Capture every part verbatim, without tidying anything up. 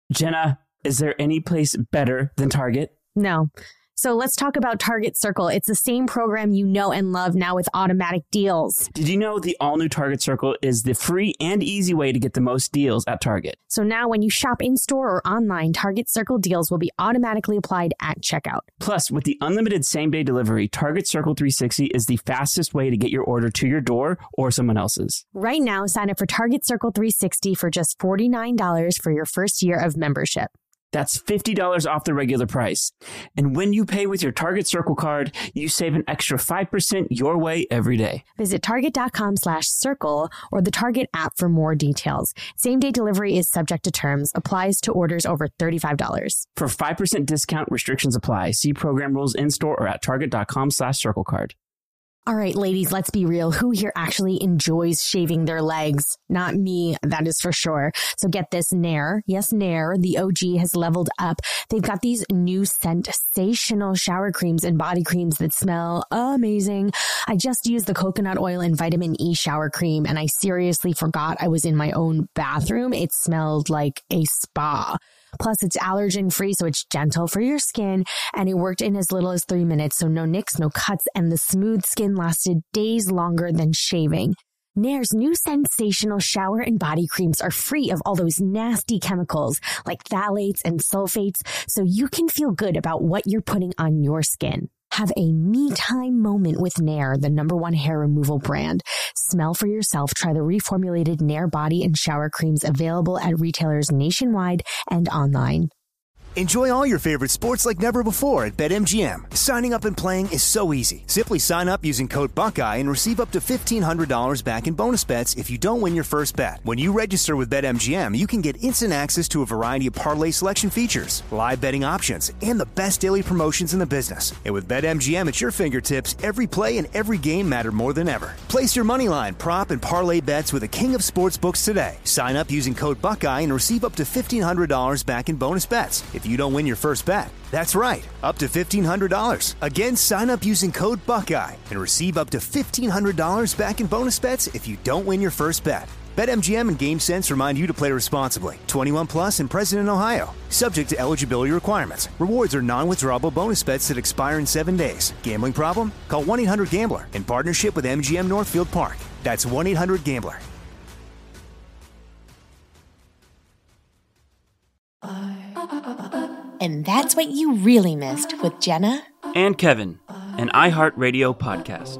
Jenna, is there any place better than Target? No. So let's talk about Target Circle. It's the same program you know and love now with automatic deals. Did you know the all-new Target Circle is the free and easy way to get the most deals at Target? So now when you shop in-store or online, Target Circle deals will be automatically applied at checkout. Plus, with the unlimited same-day delivery, Target Circle three sixty is the fastest way to get your order to your door or someone else's. Right now, sign up for Target Circle three sixty for just forty-nine dollars for your first year of membership. That's fifty dollars off the regular price. And when you pay with your Target Circle card, you save an extra five percent your way every day. Visit target.com slash circle or the Target app for more details. Same-day delivery is subject to terms. Applies to orders over thirty-five dollars. For five percent discount, restrictions apply. See program rules in-store or at target.com slash circle card. All right, ladies, let's be real. Who here actually enjoys shaving their legs? Not me, that is for sure. So get this, Nair. Yes, Nair, the O G, has leveled up. They've got these new sensational shower creams and body creams that smell amazing. I just used the coconut oil and vitamin E shower cream, and I seriously forgot I was in my own bathroom. It smelled like a spa. Plus, it's allergen-free, so it's gentle for your skin, and it worked in as little as three minutes, so no nicks, no cuts, and the smooth skin lasted days longer than shaving. Nair's new sensational shower and body creams are free of all those nasty chemicals like phthalates and sulfates, so you can feel good about what you're putting on your skin. Have a me-time moment with Nair, the number one hair removal brand. Smell for yourself. Try the reformulated Nair body and shower creams available at retailers nationwide and online. Enjoy all your favorite sports like never before at BetMGM. Signing up and playing is so easy. Simply sign up using code Buckeye and receive up to fifteen hundred dollars back in bonus bets if you don't win your first bet. When you register with BetMGM, you can get instant access to a variety of parlay selection features, live betting options, and the best daily promotions in the business. And with BetMGM at your fingertips, every play and every game matter more than ever. Place your moneyline, prop, and parlay bets with the king of sportsbooks today. Sign up using code Buckeye and receive up to fifteen hundred dollars back in bonus bets if you don't win your first bet. That's right, up to fifteen hundred dollars. Again, sign up using code Buckeye and receive up to fifteen hundred dollars back in bonus bets if you don't win your first bet. BetMGM and GameSense remind you to play responsibly. twenty-one plus and present in Ohio. Subject to eligibility requirements. Rewards are non-withdrawable bonus bets that expire in seven days. Gambling problem? Call one eight hundred gambler in partnership with M G M Northfield Park. That's one eight hundred gambler. And that's what you really missed with Jenna and Kevin, an iHeartRadio podcast.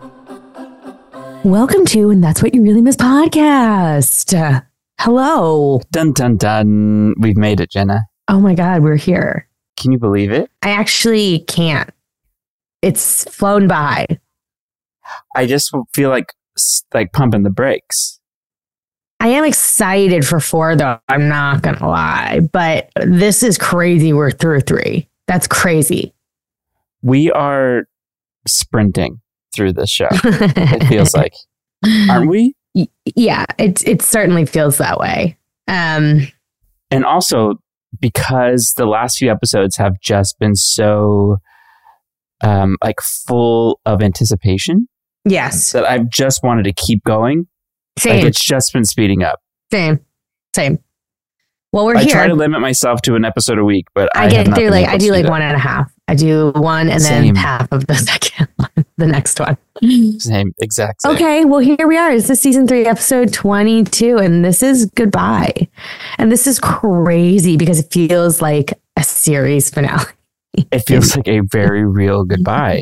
Welcome to And That's What You Really Missed podcast. Hello. Dun, dun, dun. We've made it, Jenna. Oh my God, we're here. Can you believe it? I actually can't. It's flown by. I just feel like like pumping the brakes. I am excited for four, though. I'm not going to lie. But this is crazy. We're through three. That's crazy. We are sprinting through this show. It feels like. Aren't we? Yeah, it, it certainly feels that way. Um, and also, because the last few episodes have just been so um, like full of anticipation. Yes. That I've just wanted to keep going. Same. Like it's just been speeding up. Same. Same. Well, we're I here. try to limit myself to an episode a week, but I, I get through like, I do like that. one and a half. I do one and Same. then half of the second one, the next one. Same, exact same. Okay, well, here we are. This is season three, episode twenty-two, and this is goodbye. And this is crazy because it feels like a series finale. It feels like a very real goodbye.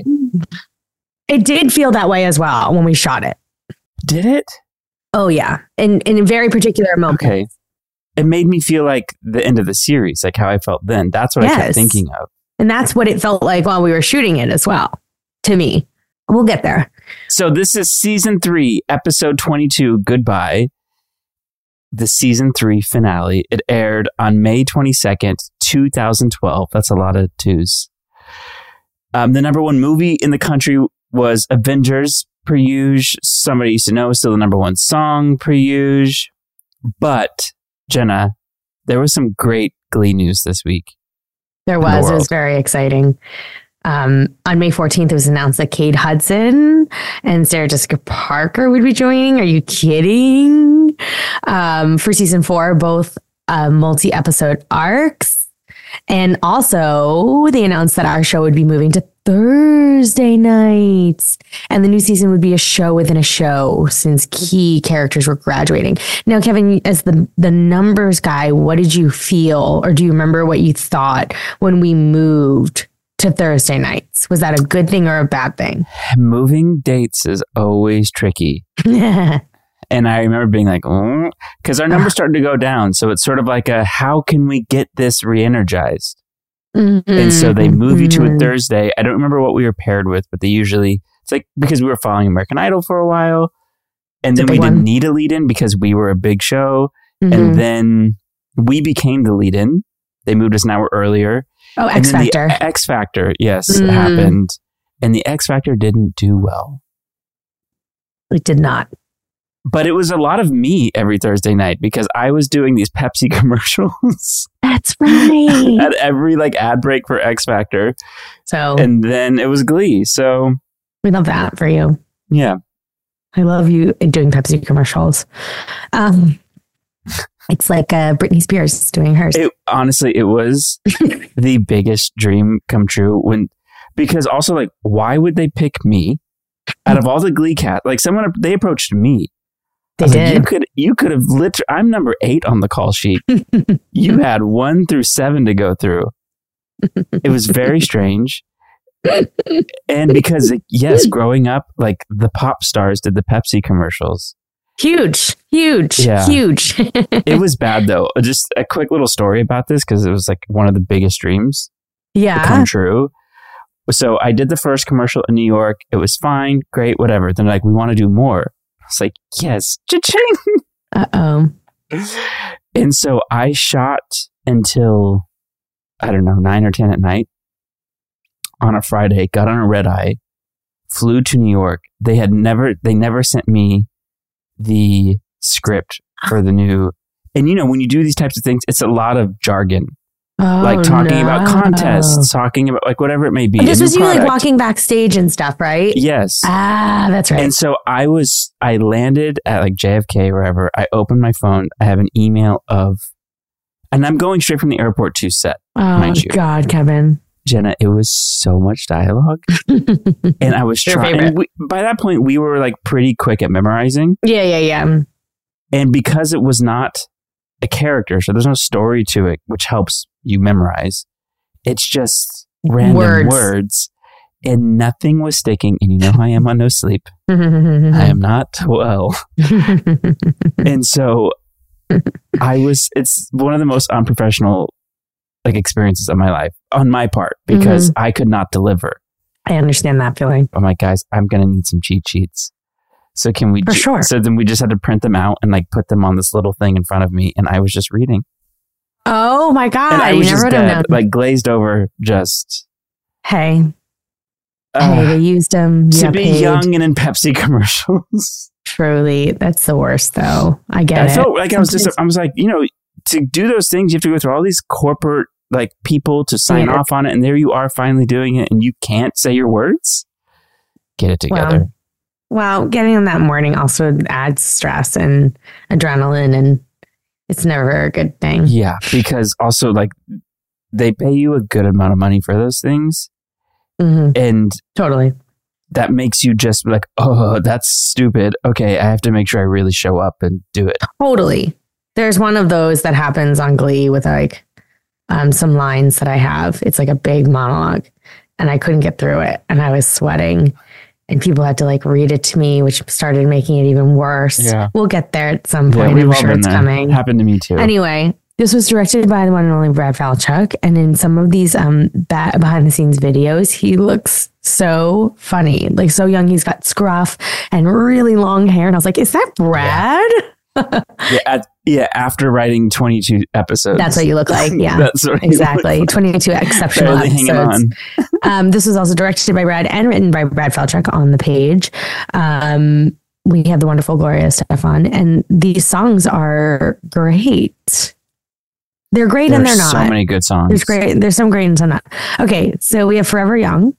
It did feel that way as well when we shot it. Did it? Oh, yeah. In, in a very particular moment. Okay. It made me feel like the end of the series, like how I felt then. That's what yes. I kept thinking of. And that's what it felt like while we were shooting it as well, to me. We'll get there. So this is season three, episode twenty-two, Goodbye. The season three finale. It aired on May twenty-second, twenty twelve. That's a lot of twos. Um, the number one movie in the country was Avengers, per usual. Somebody Used to Know is still the number one song, per usual. But, Jenna, there was some great Glee news this week. There was. The it was very exciting. Um, on May fourteenth, it was announced that Kate Hudson and Sarah Jessica Parker would be joining. Are you kidding? Um, for season four, both uh, multi-episode arcs. And also, they announced that our show would be moving to Thursday nights. And the new season would be a show within a show since key characters were graduating. Now, Kevin, as the, the numbers guy, what did you feel, or do you remember what you thought when we moved to Thursday nights? Was that a good thing or a bad thing? Moving dates is always tricky. And I remember being like, because oh, our numbers started to go down. So it's sort of like a, how can we get this re-energized? Mm-hmm. And so they move you to a Thursday. I don't remember what we were paired with, but they usually, it's like, because we were following American Idol for a while. And then we one. didn't need a lead-in because we were a big show. Mm-hmm. And then we became the lead-in. They moved us an hour earlier. Oh, X Factor. The X Factor, yes, mm. happened. And the X Factor didn't do well. It did not. But it was a lot of me every Thursday night because I was doing these Pepsi commercials. That's right. At every like ad break for X Factor. So, and then it was Glee. So we love that for you. Yeah. I love you doing Pepsi commercials. Um, it's like uh, Britney Spears doing hers. It, honestly, it was the biggest dream come true when, because also like, why would they pick me out of all the Glee cast? Like someone, they approached me. They did. Like, you could you could have literally, I'm number eight on the call sheet. You had one through seven to go through. It was very strange. And because, yes, growing up, like the pop stars did the Pepsi commercials. Huge, huge, yeah. huge. It was bad though. Just a quick little story about this because it was like one of the biggest dreams yeah. to come true. So I did the first commercial in New York. It was fine, great, whatever. Then like, we want to do more. It's like, yes, cha-ching. Uh-oh. And so I shot until, I don't know, nine or ten at night on a Friday, got on a red eye, flew to New York. They had never, they never sent me the script for the new, and you know, when you do these types of things, it's a lot of jargon. Oh, like talking no. about contests, talking about like whatever it may be. And this was you product. Like walking backstage and stuff, right? Yes. Ah, that's right. And so I was, I landed at like J F K, wherever. I opened my phone. I have an email of, and I'm going straight from the airport to set. Oh, God, Kevin. Jenna, it was so much dialogue. And I was trying, by that point, we were like pretty quick at memorizing. Yeah, yeah, yeah. And because it was not a character, so there's no story to it, which helps you memorize. It's just random words. words and nothing was sticking. And you know how I am on no sleep. I am not well. And so I was, it's one of the most unprofessional like experiences of my life on my part because mm-hmm. I could not deliver. I understand that feeling. I'm like, guys, I'm going to need some cheat sheets. So can we, For ju- sure. So then we just had to print them out and like put them on this little thing in front of me. And I was just reading. Oh my God. And I you was never just dead, like glazed over, just. Hey. Uh, hey, they used them. To be paid. Young and in Pepsi commercials. Truly. That's the worst though. I get I it. I felt like I was just, I was like, you know, to do those things, you have to go through all these corporate like people to sign yeah. off on it. And there you are finally doing it and you can't say your words. Get it together. Well, well getting on that morning also adds stress and adrenaline and it's never a good thing. Yeah, because also like they pay you a good amount of money for those things. Mm-hmm. And totally. That makes you just like, oh, that's stupid. Okay, I have to make sure I really show up and do it. Totally. There's one of those that happens on Glee with like um, some lines that I have. It's like a big monologue and I couldn't get through it and I was sweating. And people had to like read it to me, which started making it even worse. Yeah. We'll get there at some point. Yeah, I'm sure it's there. coming. Happened to me too. Anyway, this was directed by the one and only Brad Falchuk. And in some of these um ba- behind the scenes videos, he looks so funny. Like so young. He's got scruff and really long hair. And I was like, is that Brad? Yeah. yeah, at, yeah, after writing twenty-two episodes. That's what you look like. Yeah, That's what exactly. Like. twenty-two exceptional Barely episodes. um, this was also directed by Brad and written by Brad Falchuk on the page. Um, we have the wonderful Gloria Estefan, and these songs are great. They're great There's and they're not. So many good songs. There's great. There's some great and some not. Okay, so we have Forever Young.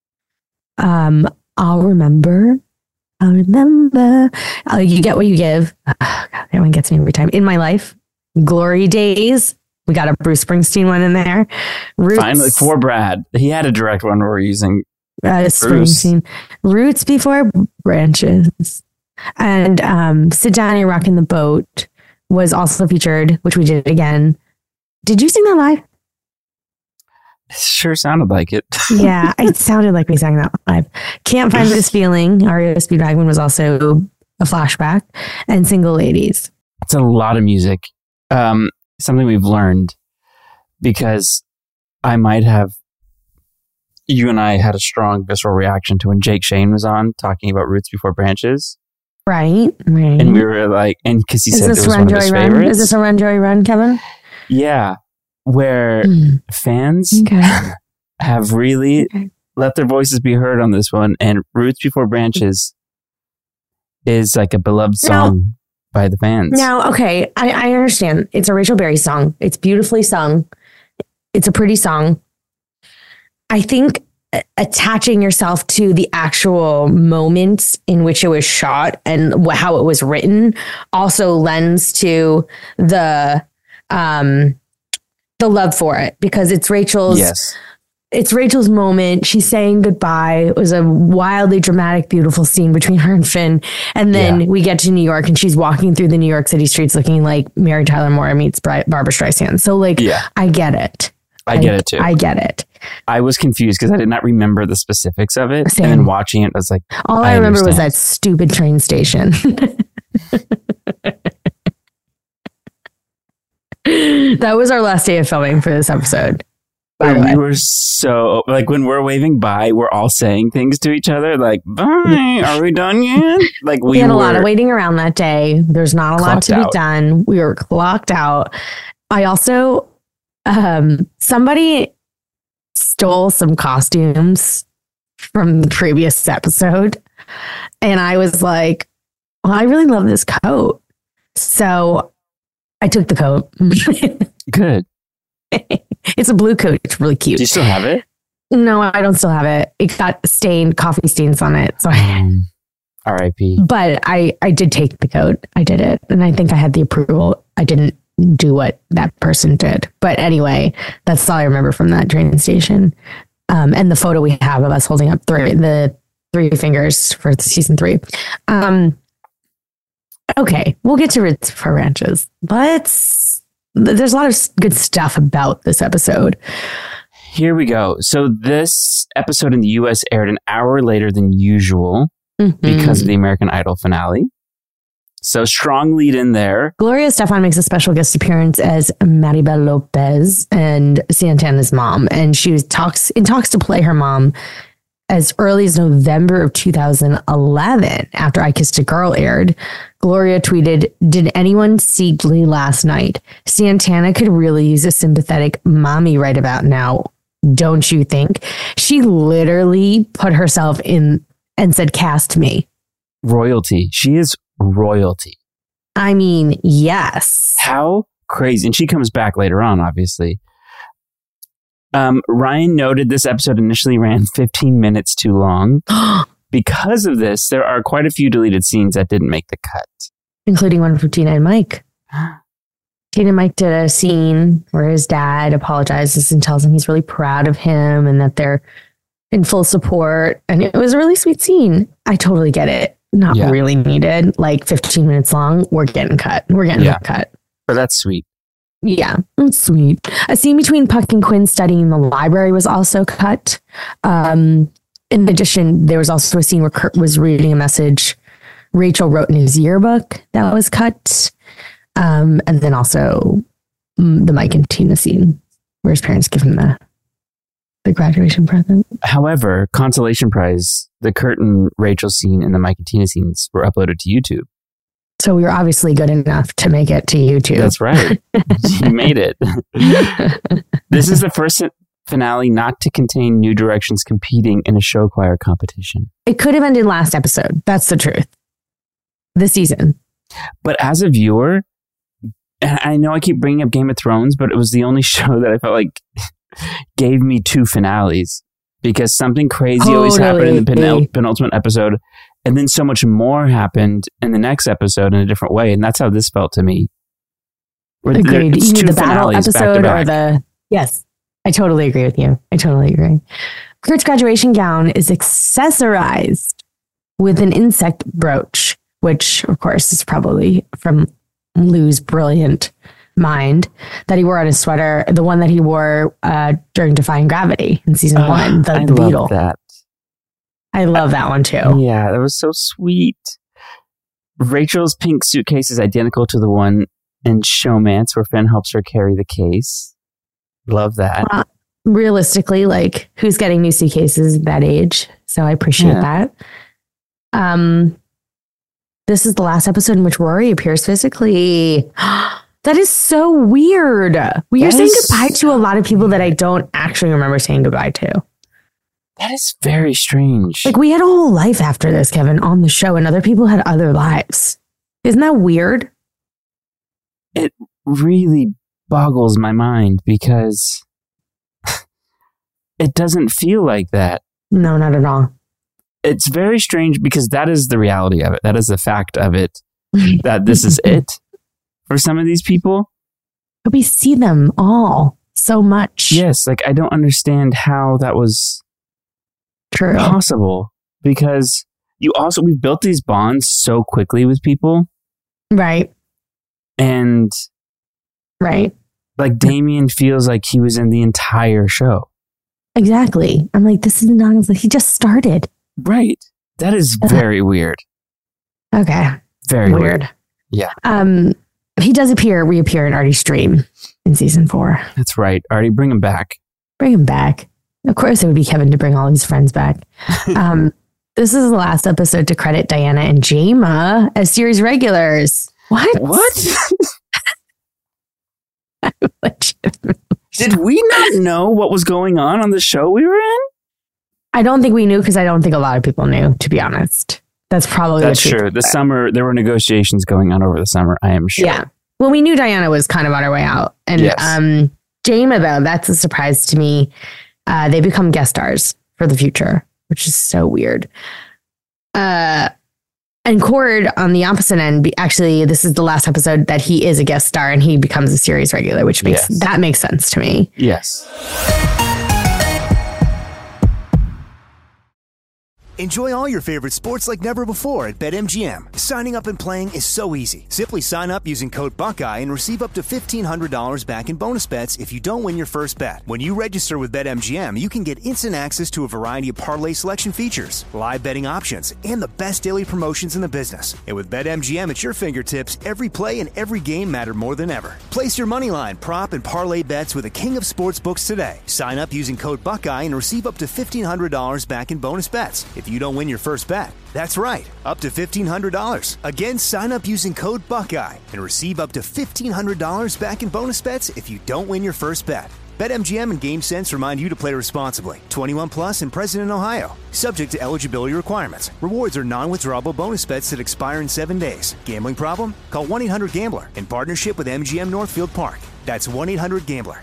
Um, I'll remember. I remember. Uh, you get what you give. Oh, God, that one gets me every time. In My Life. Glory Days. We got a Bruce Springsteen one in there. Roots, finally, for Brad. He had a direct one where we're using uh, Springsteen. Roots Before Branches. And um, Sit Down and Rock in the Boat was also featured, which we did again. Did you sing that live? It sure sounded like it. Yeah, it sounded like we sang that live. Can't Find This Feeling. R E O Speedwagon was also a flashback. And Single Ladies. It's a lot of music. Um, something we've learned, because I might have, you and I had a strong visceral reaction to when Jake Shane was on talking about Roots Before Branches. Right, right. And we were like, and because he Is said it this was Run, one of his Joy, Run? favorites. Is this a Run, Joy, Run, Kevin? Yeah, where Mm. fans Okay. have really Okay. let their voices be heard on this one. And Roots Before Branches is like a beloved song by the fans. Now, okay, I, I understand. It's a Rachel Berry song. It's beautifully sung. It's a pretty song. I think a- attaching yourself to the actual moments in which it was shot and wh- how it was written also lends to the um, the love for it, because it's Rachel's. Yes. It's Rachel's moment. She's saying goodbye. It was a wildly dramatic, beautiful scene between her and Finn. And then Yeah. we get to New York and she's walking through the New York City streets looking like Mary Tyler Moore meets Bri- Barbara Streisand. So like, Yeah. I get it. I get it too. I get it. I was confused because I did not remember the specifics of it. Same. And then watching it, I was like, All I, I remember was understand. that stupid train station. That was our last day of filming for this episode. By the we way. were so, like, when we're waving bye, we're all saying things to each other, like, bye, are we done yet? Like, we, We had a were, lot of waiting around that day. There's not a lot Clocked to be out. done. We were clocked out. I also, um, somebody stole some costumes from the previous episode. And I was like, well, I really love this coat. So I took the coat. Good. It's a blue coat. It's really cute. Do you still have it? No, I don't still have it. It got stained, coffee stains on it. So I, Um, R I P. but I, I did take the coat. I did it. And I think I had the approval. I didn't do what that person did. But anyway, that's all I remember from that train station. Um, and the photo we have of us holding up three, the three fingers for season three. Um, okay, we'll get to Roots for Ranches. Let's, there's a lot of s- good stuff about this episode. Here we go. So this episode in the U S aired an hour later than usual because of the American Idol finale. So strong lead in there. Gloria Estefan makes a special guest appearance as Maribel Lopez and Santana's mom. And she was talks in talks to play her mom as early as November of two thousand eleven, after I Kissed a Girl aired. Gloria tweeted, "Did anyone see Glee last night? Santana could really use a sympathetic mommy right about now. Don't you think?" She literally put herself in and said, "Cast me." Royalty. She is royalty. I mean, yes. How crazy. And she comes back later on, obviously. Um, Ryan noted this episode initially ran fifteen minutes too long. Because of this, there are quite a few deleted scenes that didn't make the cut. Including one from Tina and Mike. Tina and Mike did a scene where his dad apologizes and tells him he's really proud of him and that they're in full support. And it was a really sweet scene. I totally get it. Not Yeah. really needed. Like fifteen minutes long. We're getting cut. We're getting Yeah. cut. But that's sweet. Yeah, it's sweet. A scene between Puck and Quinn studying in the library was also cut. Um, in addition, there was also a scene where Kurt was reading a message Rachel wrote in his yearbook that was cut. Um, and then also mm, the Mike and Tina scene where his parents give him the, the graduation present. However, consolation prize, the Kurt and Rachel scene and the Mike and Tina scenes were uploaded to YouTube. So we were obviously good enough to make it to YouTube. That's right. You made it. This is the first finale not to contain New Directions competing in a show choir competition. It could have ended last episode. That's the truth. This season. But as a viewer, and I know I keep bringing up Game of Thrones, but it was the only show that I felt like gave me two finales because something crazy always happened in the Totally. penul- penultimate episode. And then so much more happened in the next episode in a different way. And that's how this felt to me. Agreed. You mean the battle episode or the... Yes, I totally agree with you. I totally agree. Kurt's graduation gown is accessorized with an insect brooch, which, of course, is probably from Lou's brilliant mind, that he wore on his sweater, the one that he wore uh, during Defying Gravity in season uh, one, the, I the love beetle. That. I love that one too. Yeah, that was so sweet. Rachel's pink suitcase is identical to the one in Showmance, where Finn helps her carry the case. Love that. Uh, realistically, like, who's getting new suitcases at that age? So I appreciate yeah. that. Um, this is the last episode in which Rory appears physically. That is so weird. We that are saying is... goodbye to a lot of people that I don't actually remember saying goodbye to. That is very strange. Like, we had a whole life after this, Kevin, on the show, and other people had other lives. Isn't that weird? It really boggles my mind because it doesn't feel like that. No, not at all. It's very strange because that is the reality of it. That is the fact of it, that this is it for some of these people. But we see them all so much. Yes, like, I don't understand how that was True. possible, because you also, we've built these bonds so quickly with people. Right. And right. Like, Damien feels like he was in the entire show. Exactly. I'm like, this is not, like, he just started. Right. That is very uh, weird. Okay. Very weird. weird. Yeah. Um, he does appear, reappear in Artie's dream in season four. That's right. Artie, bring him back. Bring him back. Of course, it would be Kevin to bring all his friends back. um, this is the last episode to credit Diana and Jayma as series regulars. What? What? Did we not know what was going on on the show we were in? I don't think we knew, because I don't think a lot of people knew, to be honest. That's probably That's true. The summer, there were negotiations going on over the summer, I am sure. Yeah. Well, we knew Diana was kind of on her way out. And yes. um, Jayma, though, that's a surprise to me. Uh, they become guest stars for the future, which is so weird. Uh, and Cord, on the opposite end, be, actually, this is the last episode that he is a guest star and he becomes a series regular, which makes yes. that makes sense to me. Yes. Enjoy all your favorite sports like never before at BetMGM. Signing up and playing is so easy. Simply sign up using code Buckeye and receive up to fifteen hundred dollars back in bonus bets if you don't win your first bet. When you register with BetMGM, you can get instant access to a variety of parlay selection features, live betting options, and the best daily promotions in the business. And with BetMGM at your fingertips, every play and every game matter more than ever. Place your moneyline, prop, and parlay bets with the king of sportsbooks today. Sign up using code Buckeye and receive up to fifteen hundred dollars back in bonus bets if you don't win your first bet. That's right, up to fifteen hundred dollars. Again, sign up using code Buckeye and receive up to fifteen hundred dollars back in bonus bets if you don't win your first bet. BetMGM and GameSense remind you to play responsibly. twenty-one plus and present in Ohio. Subject to eligibility requirements. Rewards are non-withdrawable bonus bets that expire in seven days. Gambling problem? Call one eight hundred gambler in partnership with M G M Northfield Park. That's one eight hundred gambler.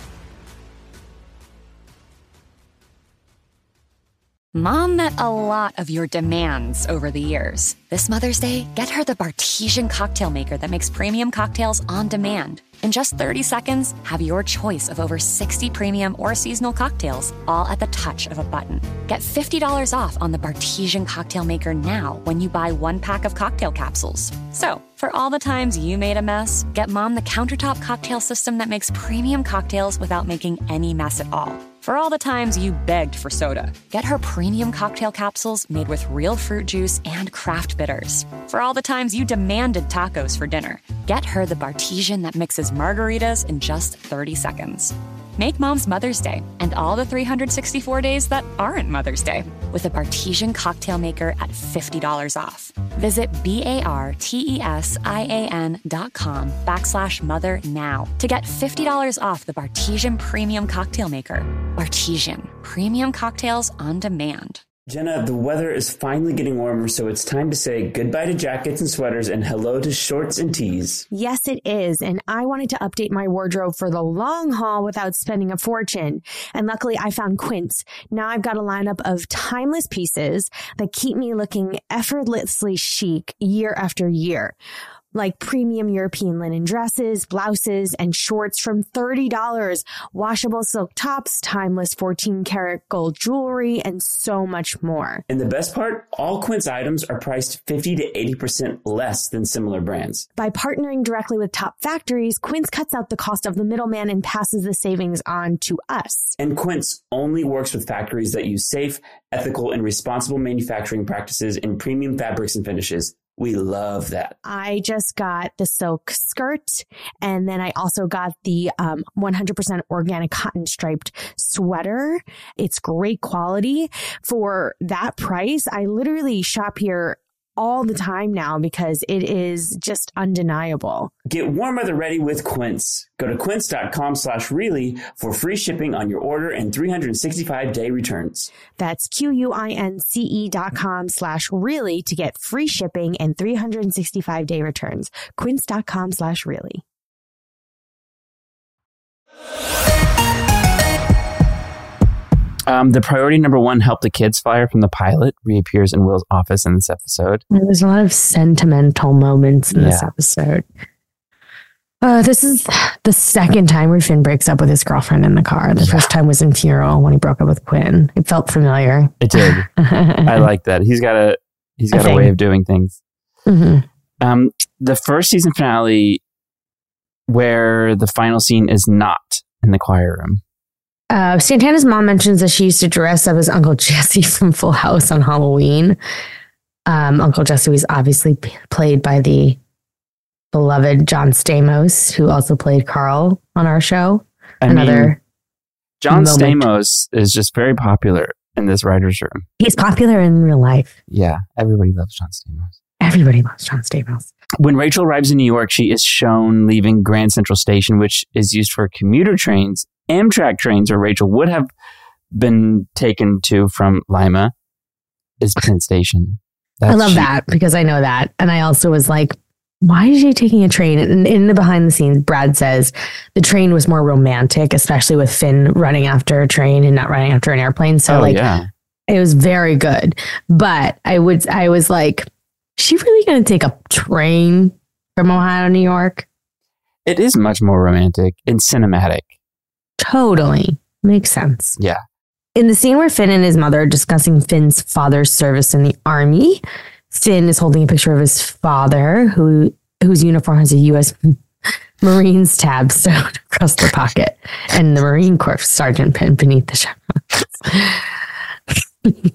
Mom met a lot of your demands over the years. This Mother's Day, get her the Bartesian cocktail maker that makes premium cocktails on demand. In just thirty seconds, have your choice of over sixty premium or seasonal cocktails, all at the touch of a button. Get fifty dollars off on the Bartesian cocktail maker now when you buy one pack of cocktail capsules. So, for all the times you made a mess, get Mom the countertop cocktail system that makes premium cocktails without making any mess at all. For all the times you begged for soda, get her premium cocktail capsules made with real fruit juice and craft bitters. For all the times you demanded tacos for dinner, get her the Bartesian that mixes margaritas in just thirty seconds. Make Mom's Mother's Day and all the three hundred sixty-four days that aren't Mother's Day with a Bartesian cocktail maker at fifty dollars off. Visit B-A-R-T-E-S-I-A-N dot com backslash mother now to get fifty dollars off the Bartesian Premium Cocktail Maker. Bartesian, premium cocktails on demand. Jenna, the weather is finally getting warmer, so it's time to say goodbye to jackets and sweaters and hello to shorts and tees. Yes, it is. And I wanted to update my wardrobe for the long haul without spending a fortune. And luckily, I found Quince. Now I've got a lineup of timeless pieces that keep me looking effortlessly chic year after year. like premium European linen dresses, blouses, and shorts from thirty dollars, washable silk tops, timeless fourteen karat gold jewelry, and so much more. And the best part, all Quince items are priced fifty to eighty percent less than similar brands. By partnering directly with top factories, Quince cuts out the cost of the middleman and passes the savings on to us. And Quince only works with factories that use safe, ethical, and responsible manufacturing practices in premium fabrics and finishes. We love that. I just got the silk skirt, and then I also got the um, one hundred percent organic cotton striped sweater. It's great quality. For that price, I literally shop here all the time now because it is just undeniable. Get warm weather ready with Quince. Go to quince.com slash really for free shipping on your order and three hundred sixty-five day returns. That's Q-U-I-N-C-E dot com slash really to get free shipping and three hundred sixty-five day returns. Quince.com slash really. Um, the priority number one help the kids flyer from the pilot reappears in Will's office in this episode. There's a lot of sentimental moments in yeah. this episode. Uh, this is the second time where Finn breaks up with his girlfriend in the car. The yeah. first time was in Funeral when he broke up with Quinn. It felt familiar. It did. I like that. He's got a he's got a, a way of doing things. Mm-hmm. Um, the first season finale, where the final scene is not in the choir room. Uh, Santana's mom mentions that she used to dress up as Uncle Jesse from Full House on Halloween. Um, Uncle Jesse was obviously p- played by the beloved John Stamos, who also played Carl on our show. I Another mean, John moment. Stamos is just very popular in this writer's room. He's popular in real life. Yeah, everybody loves John Stamos. Everybody loves John Stamos. When Rachel arrives in New York, she is shown leaving Grand Central Station, which is used for commuter trains. Amtrak trains, where Rachel would have been taken to from Lima, is Penn Station. That's I love she- that because I know that. And I also was like, why is she taking a train? And in the behind the scenes, Brad says the train was more romantic, especially with Finn running after a train and not running after an airplane. So oh, like, yeah. it was very good. But I would, I was like, is she really going to take a train from Ohio to New York? It is much more romantic and cinematic. Totally. Makes sense. Yeah. In the scene where Finn and his mother are discussing Finn's father's service in the army, Finn is holding a picture of his father, who whose uniform has a U S Marines tab sewn across the pocket, and the Marine Corps sergeant pin beneath the chevrons.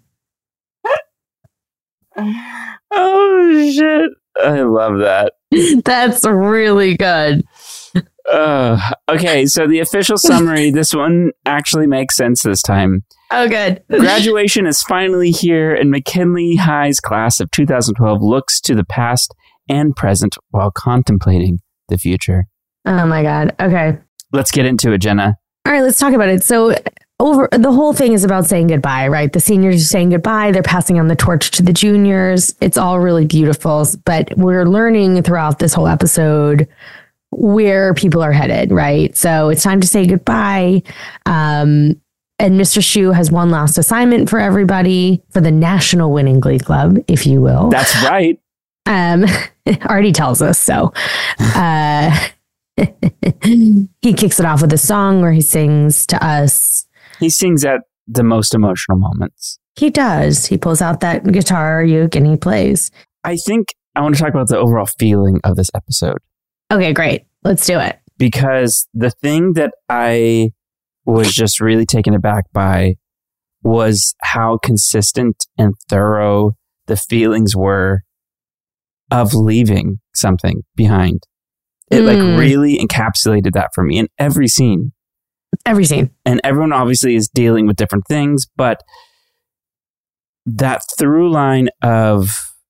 Oh, shit. I love that. That's really good. Uh, okay, so the official summary, this one actually makes sense this time. Oh, good. Graduation is finally here, and McKinley High's class of two thousand twelve looks to the past and present while contemplating the future. Oh, my God. Okay. Let's get into it, Jenna. All right, let's talk about it. So over the whole thing is about saying goodbye, right? The seniors are saying goodbye. They're passing on the torch to the juniors. It's all really beautiful, but we're learning throughout this whole episode where people are headed, right? So it's time to say goodbye. Um, and Mister Shu has one last assignment for everybody for the National Winning Glee Club, if you will. That's right. Um, already tells us so. Uh, he kicks it off with a song where he sings to us. He sings at the most emotional moments. He does. He pulls out that guitar uke and he plays. I think I want to talk about the overall feeling of this episode. Okay, great. Let's do it. Because the thing that I was just really taken aback by was how consistent and thorough the feelings were of leaving something behind. It mm. like really encapsulated that for me in every scene. Every scene. And everyone obviously is dealing with different things, but that through line of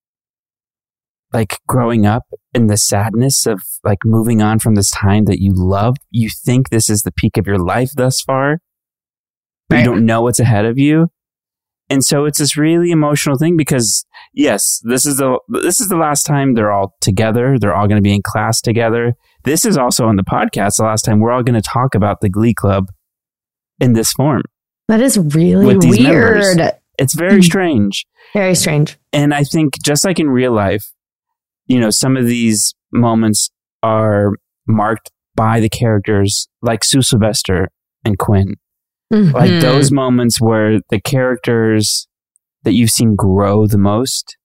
like growing up in the sadness of like moving on from this time that you loved, you think this is the peak of your life thus far, but right. you don't know what's ahead of you. And so it's this really emotional thing because yes, this is the this is the last time they're all together. They're all going to be in class together. This is also on the podcast the last time we're all going to talk about the Glee Club in this form. That is really weird. Members. It's very strange. Very strange. And I think just like in real life, you know, some of these moments are marked by the characters like Sue Sylvester and Quinn. Mm-hmm. Like those moments where the characters that you've seen grow the most.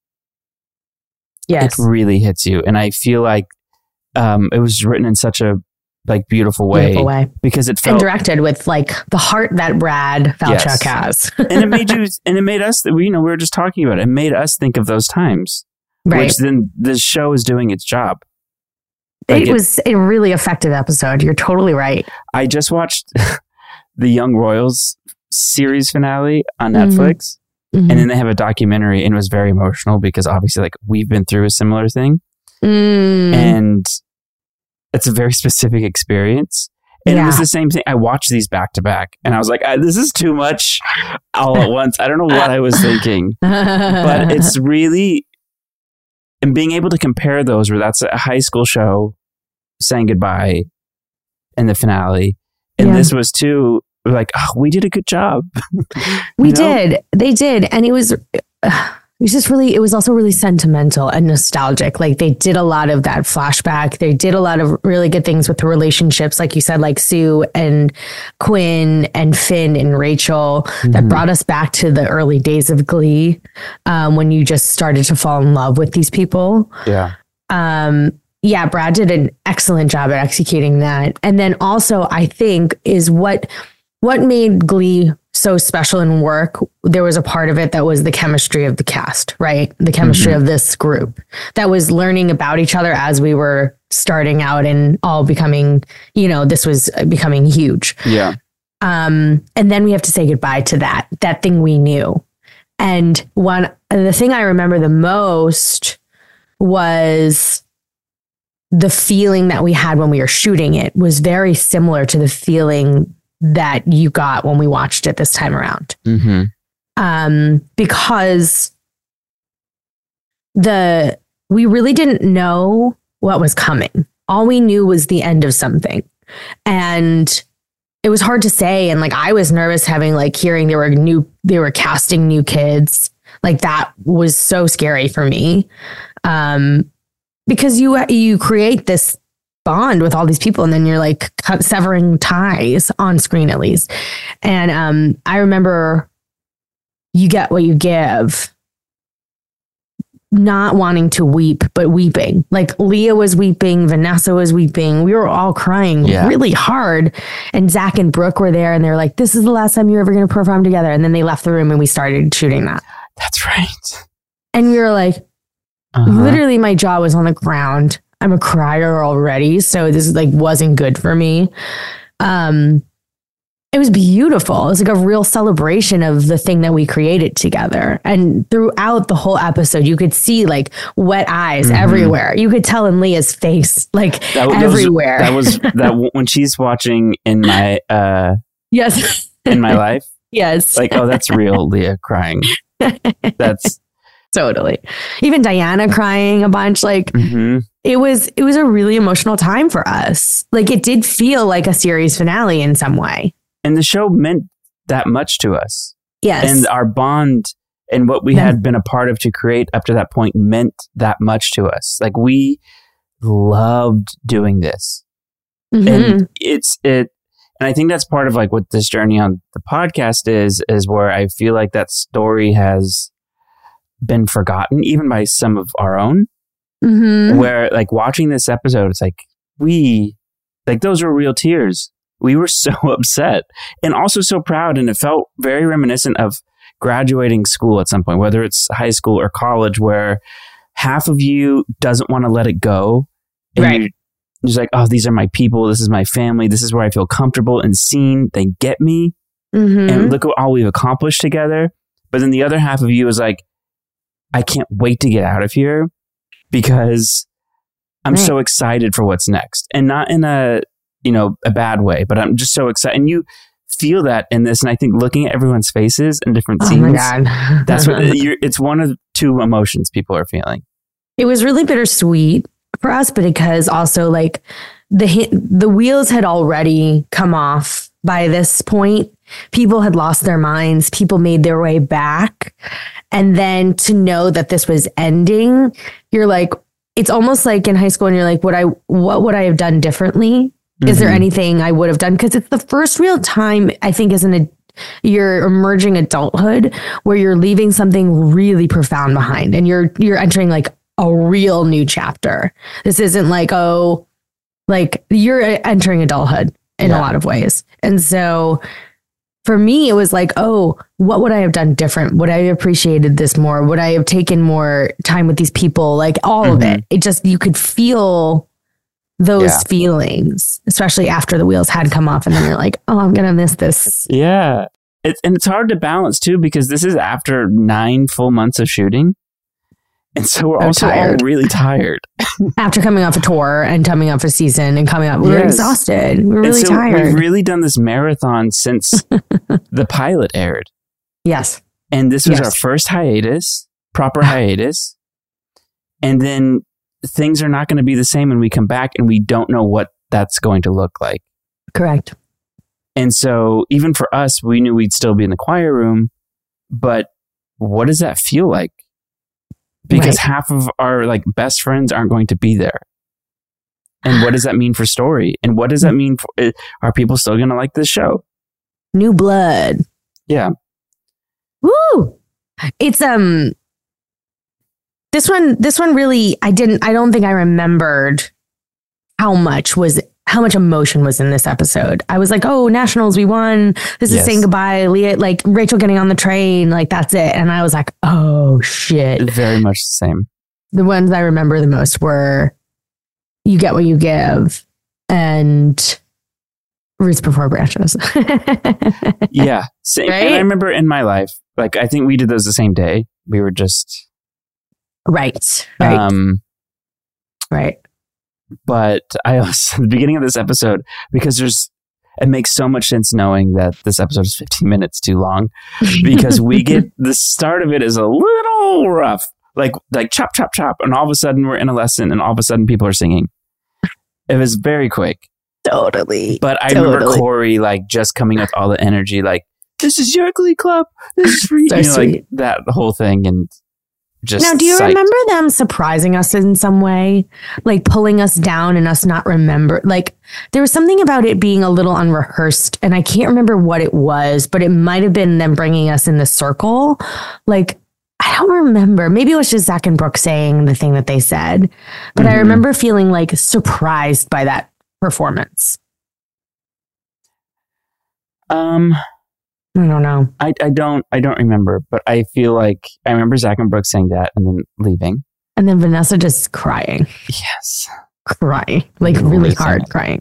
Yes. It really hits you. And I feel like um, it was written in such a like beautiful way, beautiful way. because it felt and directed with like the heart that Brad Falchuk yes. has. And it made you, and it made us, you know, we were just talking about it. It made us think of those times, right. Which then the show is doing its job. Like it, it was a really effective episode. You're totally right. I just watched the Young Royals series finale on Netflix. Mm-hmm. And then they have a documentary, and it was very emotional because obviously like we've been through a similar thing. Mm. And it's a very specific experience. And yeah. It was the same thing. I watched these back to back and I was like, I, this is too much all at once. I don't know what I was thinking, but it's really, and being able to compare those where that's a high school show saying goodbye in the finale. And yeah. This was too like, oh, we did a good job. We know? did. They did. And it was, uh, it was just really, it was also really sentimental and nostalgic. Like they did a lot of that flashback. They did a lot of really good things with the relationships. Like you said, like Sue and Quinn and Finn and Rachel, mm-hmm. that brought us back to the early days of Glee. Um, when you just started to fall in love with these people. Yeah. Um, yeah, Brad did an excellent job at executing that. And then also I think is what, what made Glee so special and work, there was a part of it that was the chemistry of the cast, right? The chemistry mm-hmm. of this group that was learning about each other as we were starting out and all becoming, you know, this was becoming huge. Yeah. Um, and then we have to say goodbye to that, that thing we knew. And one, the thing I remember the most was the feeling that we had when we were shooting it was very similar to the feeling that you got when we watched it this time around. Mm-hmm. Um, because the, we really didn't know what was coming. All we knew was the end of something. And it was hard to say. And like, I was nervous having like hearing there were new, they were casting new kids. Like that was so scary for me. Um, because you, you create this bond with all these people and then you're like cut, severing ties on screen at least. And um, I remember you get what you give, not wanting to weep, but weeping. Like Leah was weeping, Vanessa was weeping. We were all crying yeah. really hard. And Zach and Brooke were there and they're like, this is the last time you're ever going to perform together. And then they left the room and we started shooting that. That's right. And we were like, uh-huh. literally my jaw was on the ground. I'm a crier already, so this like wasn't good for me. Um, it was beautiful. It was like a real celebration of the thing that we created together. And throughout the whole episode, you could see like wet eyes mm-hmm. everywhere. You could tell in Leah's face, like that, everywhere. That was that, was, that when she's watching in my uh, yes in my life. Yes, like oh, that's real Leah crying. That's. Totally. Even Diana crying a bunch. Like mm-hmm. it was, it was a really emotional time for us. Like it did feel like a series finale in some way. And the show meant that much to us. Yes. And our bond and what we then, had been a part of to create up to that point meant that much to us. Like we loved doing this. Mm-hmm. And it's, it, and I think that's part of like what this journey on the podcast is, is where I feel like that story has been forgotten even by some of our own mm-hmm. where like watching this episode it's like we like those were real tears. We were so upset and also so proud, and it felt very reminiscent of graduating school at some point, whether it's high school or college, where half of you doesn't want to let it go and right. you're just like, oh, these are my people, this is my family, this is where I feel comfortable and seen, they get me mm-hmm. and look at all we've accomplished together. But then the other half of you is like, I can't wait to get out of here because I'm right. so excited for what's next, and not in a, you know, a bad way, but I'm just so excited. And you feel that in this. And I think looking at everyone's faces and different scenes, oh my God. that's what you're, it's one of two emotions people are feeling. It was really bittersweet for us, but because also like the, the wheels had already come off by this point. People had lost their minds. People made their way back. And then to know that this was ending, you're like, it's almost like in high school and you're like, what I, what would I have done differently? Mm-hmm. Is there anything I would have done? Because it's the first real time, I think, as an you're emerging adulthood where you're leaving something really profound behind and you're you're entering like a real new chapter. This isn't like, oh, like you're entering adulthood in yeah. a lot of ways. And so for me, it was like, oh, what would I have done different? Would I have appreciated this more? Would I have taken more time with these people? Like all mm-hmm. of it. It just, you could feel those yeah. feelings, especially after the wheels had come off and then you're like, oh, I'm going to miss this. Yeah. It's, and it's hard to balance too, because this is after nine full months of shooting. And so we're also tired. all really tired. After coming off a tour and coming off a season and coming up, we yes. were exhausted. We were really so tired. We've really done this marathon since the pilot aired. Yes. And this was yes. our first hiatus, proper hiatus. And then things are not going to be the same when we come back, and we don't know what that's going to look like. Correct. And so even for us, we knew we'd still be in the choir room, but what does that feel like? Because right. half of our like best friends aren't going to be there. And what does that mean for story? And what does that mean for, are people still going to like this show? New blood. Yeah. Woo! It's, um, This one, this one really, I didn't, I don't think I remembered how much was, how much emotion was in this episode. I was like, oh, Nationals, we won. This yes. is saying goodbye. Leah, like Rachel getting on the train, like that's it. And I was like, oh shit. Very much the same. The ones I remember the most were You Get What You Give and Roots Before Branches. yeah. Same. Right? And I remember in my life, like, I think we did those the same day. We were just... Right. Right. Um, right. But I also, at the beginning of this episode, because there's, it makes so much sense knowing that this episode is fifteen minutes too long, because we get, the start of it is a little rough, like, like chop, chop, chop. And all of a sudden we're in a lesson and all of a sudden people are singing. It was very quick. Totally. But I totally. remember Corey, like, just coming with all the energy, like, this is your Glee Club. This is for you. So you know, sweet. like that whole thing. And just now, do you psyched. remember them surprising us in some way? Like pulling us down and us not remember? Like there was something about it being a little unrehearsed and I can't remember what it was, but it might have been them bringing us in the circle. Like, I don't remember. Maybe it was just Zach and Brooke saying the thing that they said, but mm-hmm. I remember feeling like surprised by that performance. Um... I don't know. I, I don't I don't remember, but I feel like I remember Zach and Brooke saying that and then leaving. And then Vanessa just crying. Yes. Crying. Like really, really hard crying.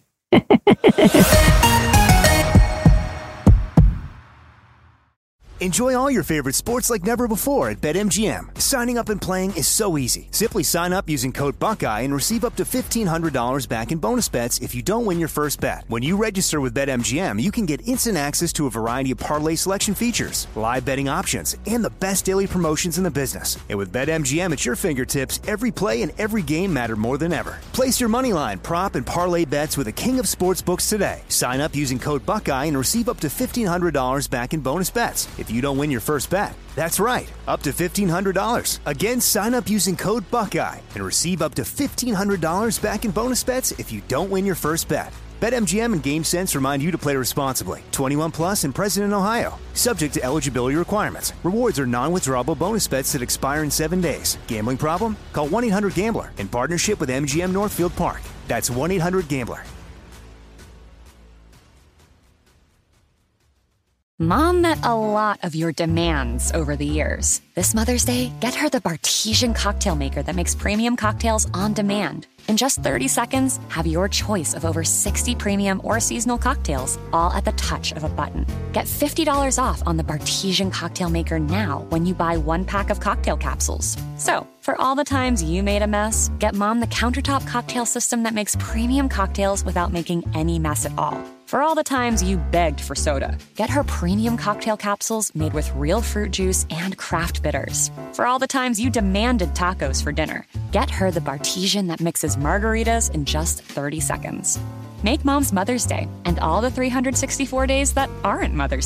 Enjoy all your favorite sports like never before at BetMGM. Signing up and playing is so easy. Simply sign up using code Buckeye and receive up to fifteen hundred dollars back in bonus bets if you don't win your first bet. When you register with BetMGM, you can get instant access to a variety of parlay selection features, live betting options, and the best daily promotions in the business. And with BetMGM at your fingertips, every play and every game matter more than ever. Place your moneyline, prop, and parlay bets with the king of sportsbooks today. Sign up using code Buckeye and receive up to fifteen hundred dollars back in bonus bets if you don't win your first bet. That's right, up to fifteen hundred dollars. Again, sign up using code Buckeye and receive up to fifteen hundred dollars back in bonus bets if you don't win your first bet. BetMGM and GameSense remind you to play responsibly. twenty-one plus and present in Ohio. Subject to eligibility requirements. Rewards are non-withdrawable bonus bets that expire in seven days. Gambling problem? Call one eight hundred gambler in partnership with M G M Northfield Park. That's one eight hundred gambler. Mom met a lot of your demands over the years. This Mother's Day, get her the Bartesian cocktail maker that makes premium cocktails on demand. In just thirty seconds, have your choice of over sixty premium or seasonal cocktails, all at the touch of a button. Get fifty dollars off on the Bartesian cocktail maker now when you buy one pack of cocktail capsules. So, for all the times you made a mess, get Mom the countertop cocktail system that makes premium cocktails without making any mess at all. For all the times you begged for soda, get her premium cocktail capsules made with real fruit juice and craft bitters. For all the times you demanded tacos for dinner, get her the Bartesian that mixes margaritas in just thirty seconds. Make Mom's Mother's Day and all the three hundred sixty-four days that aren't Mother's Day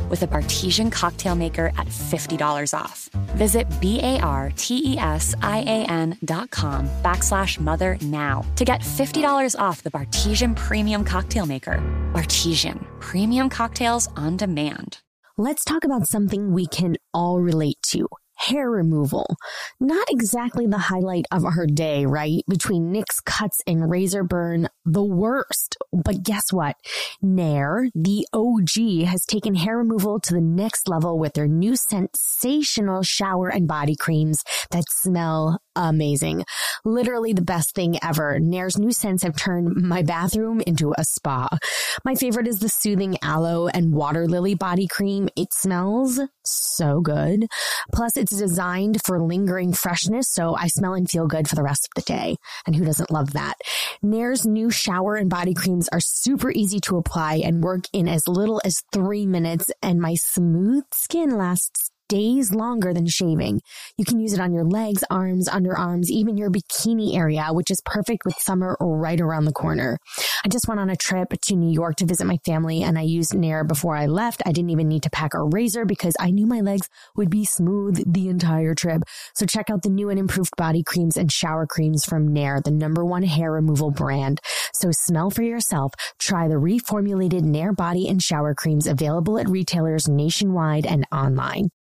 with a Bartesian cocktail maker at fifty dollars off. Visit B-A-R-T-E-S-I-A-N dot com backslash mother now to get fifty dollars off the Bartesian Premium Cocktail Maker. Bartesian, premium cocktails on demand. Let's talk about something we can all relate to. Hair removal. Not exactly the highlight of her day, right? Between nicks, cuts, and razor burn, the worst. But guess what? Nair, the O G, has taken hair removal to the next level with their new sensational shower and body creams that smell amazing. Literally the best thing ever. Nair's new scents have turned my bathroom into a spa. My favorite is the soothing aloe and water lily body cream. It smells so good. Plus, it's designed for lingering freshness, so I smell and feel good for the rest of the day. And who doesn't love that? Nair's new shower and body creams are super easy to apply and work in as little as three minutes, and my smooth skin lasts days longer than shaving. You can use it on your legs, arms, underarms, even your bikini area, which is perfect with summer right around the corner. I just went on a trip to New York to visit my family, and I used Nair before I left. I didn't even need to pack a razor because I knew my legs would be smooth the entire trip. So check out the new and improved body creams and shower creams from Nair, the number one hair removal brand. So smell for yourself. Try the reformulated Nair body and shower creams available at retailers nationwide and online.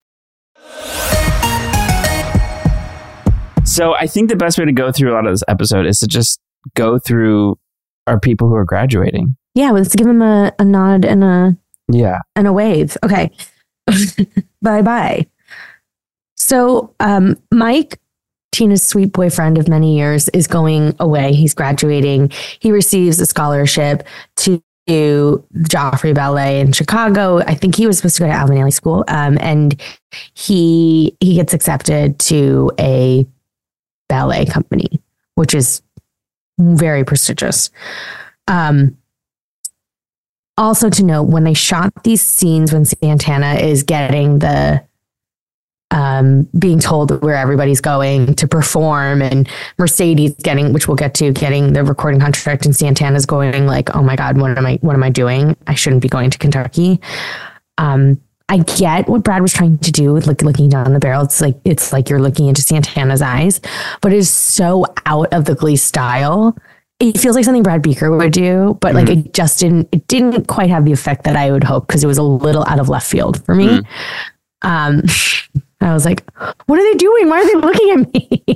So I think the best way to go through a lot of this episode is to just go through our people who are graduating. Yeah, let's give them a, a nod and a yeah and a wave. Okay. Bye bye. So um, Mike, Tina's sweet boyfriend of many years, is going away. He's graduating. He receives a scholarship to to Joffrey Ballet in Chicago. I think he was supposed to go to Alvin Ailey School. Um, and he he gets accepted to a ballet company, which is very prestigious. Um, also to note, when they shot these scenes, when Santana is getting the um, being told where everybody's going to perform, and Mercedes getting, which we'll get to, getting the recording contract, and Santana's going like, oh my God, what am I, what am I doing? I shouldn't be going to Kentucky. Um, I get what Brad was trying to do with like looking down the barrel. It's like, it's like you're looking into Santana's eyes, but it is so out of the Glee style. It feels like something Brad Beaker would do, but like mm-hmm. it just didn't, it didn't quite have the effect that I would hope, because it was a little out of left field for me. Mm-hmm. Um, I was like, what are they doing? Why are they looking at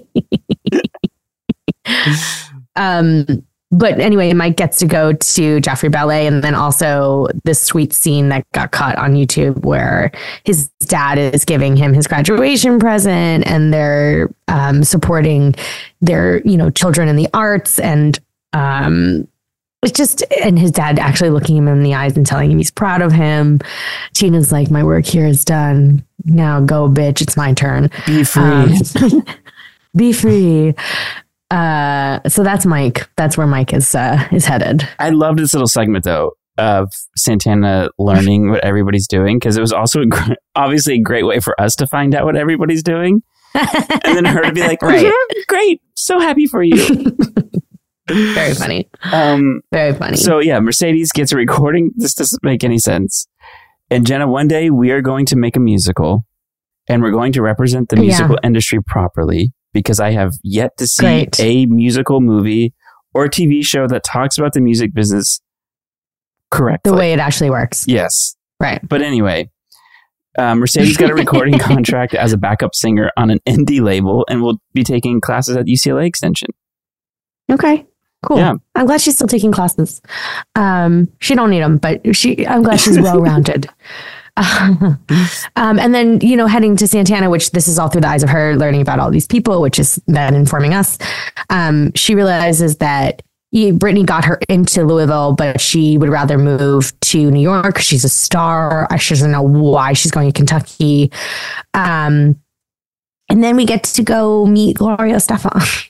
me? um, but anyway, Mike gets to go to Joffrey Ballet, and then also this sweet scene that got caught on YouTube where his dad is giving him his graduation present, and they're um, supporting their, you know, children in the arts. And um, it's just, and his dad actually looking him in the eyes and telling him he's proud of him. Tina's like, my work here is done. Now go, bitch. It's my turn. Be free. Um, be free. Uh, so that's Mike. That's where Mike is uh, is headed. I loved this little segment, though, of Santana learning what everybody's doing, because it was also a gr- obviously a great way for us to find out what everybody's doing. And then her to be like, right. Great. So happy for you. Very funny. Um, Very funny. So yeah, Mercedes gets a recording. This doesn't make any sense. And Jenna, one day we are going to make a musical, and we're going to represent the musical yeah. industry properly, because I have yet to see Great. a musical movie or T V show that talks about the music business correctly. The way it actually works. Yes. Right. But anyway, uh, Mercedes got a recording contract as a backup singer on an indie label, and will be taking classes at U C L A Extension. Okay. Cool. Yeah. I'm glad she's still taking classes. Um, she don't need them, but she, I'm glad she's well-rounded. um, and then, you know, heading to Santana, which this is all through the eyes of her learning about all these people, which is then informing us. Um, she realizes that Brittany got her into Louisville, but she would rather move to New York. She's a star. She doesn't know why she's going to Kentucky. Um, and then we get to go meet Gloria Estefan.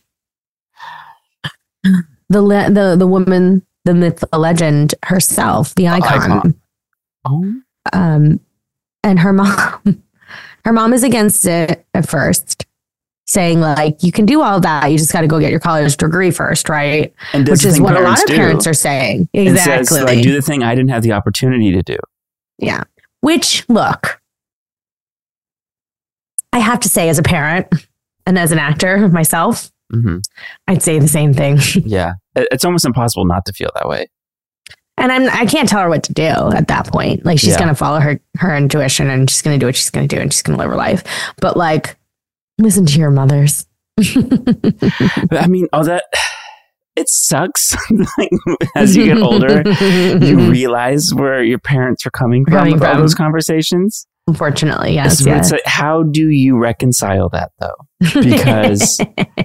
The le- the the woman, the myth, the legend herself, the icon. icon. Oh. Um, and her mom, her mom is against it at first, saying like, you can do all that, you just got to go get your college degree first, right? And which is what a lot of do. parents are saying. Exactly. And says, like, do the thing I didn't have the opportunity to do. Yeah. Which, look, I have to say as a parent and as an actor myself, mm-hmm. I'd say the same thing. Yeah. It's almost impossible not to feel that way. And I'm, I can't tell her what to do at that point. Like, she's yeah. going to follow her, her intuition and she's going to do what she's going to do and she's going to live her life. But like, listen to your mothers. I mean, all that, it sucks. Like, as you get older, you realize where your parents are coming from coming with from. all those conversations. Unfortunately, yes. So yes. It's like, how do you reconcile that though? Because,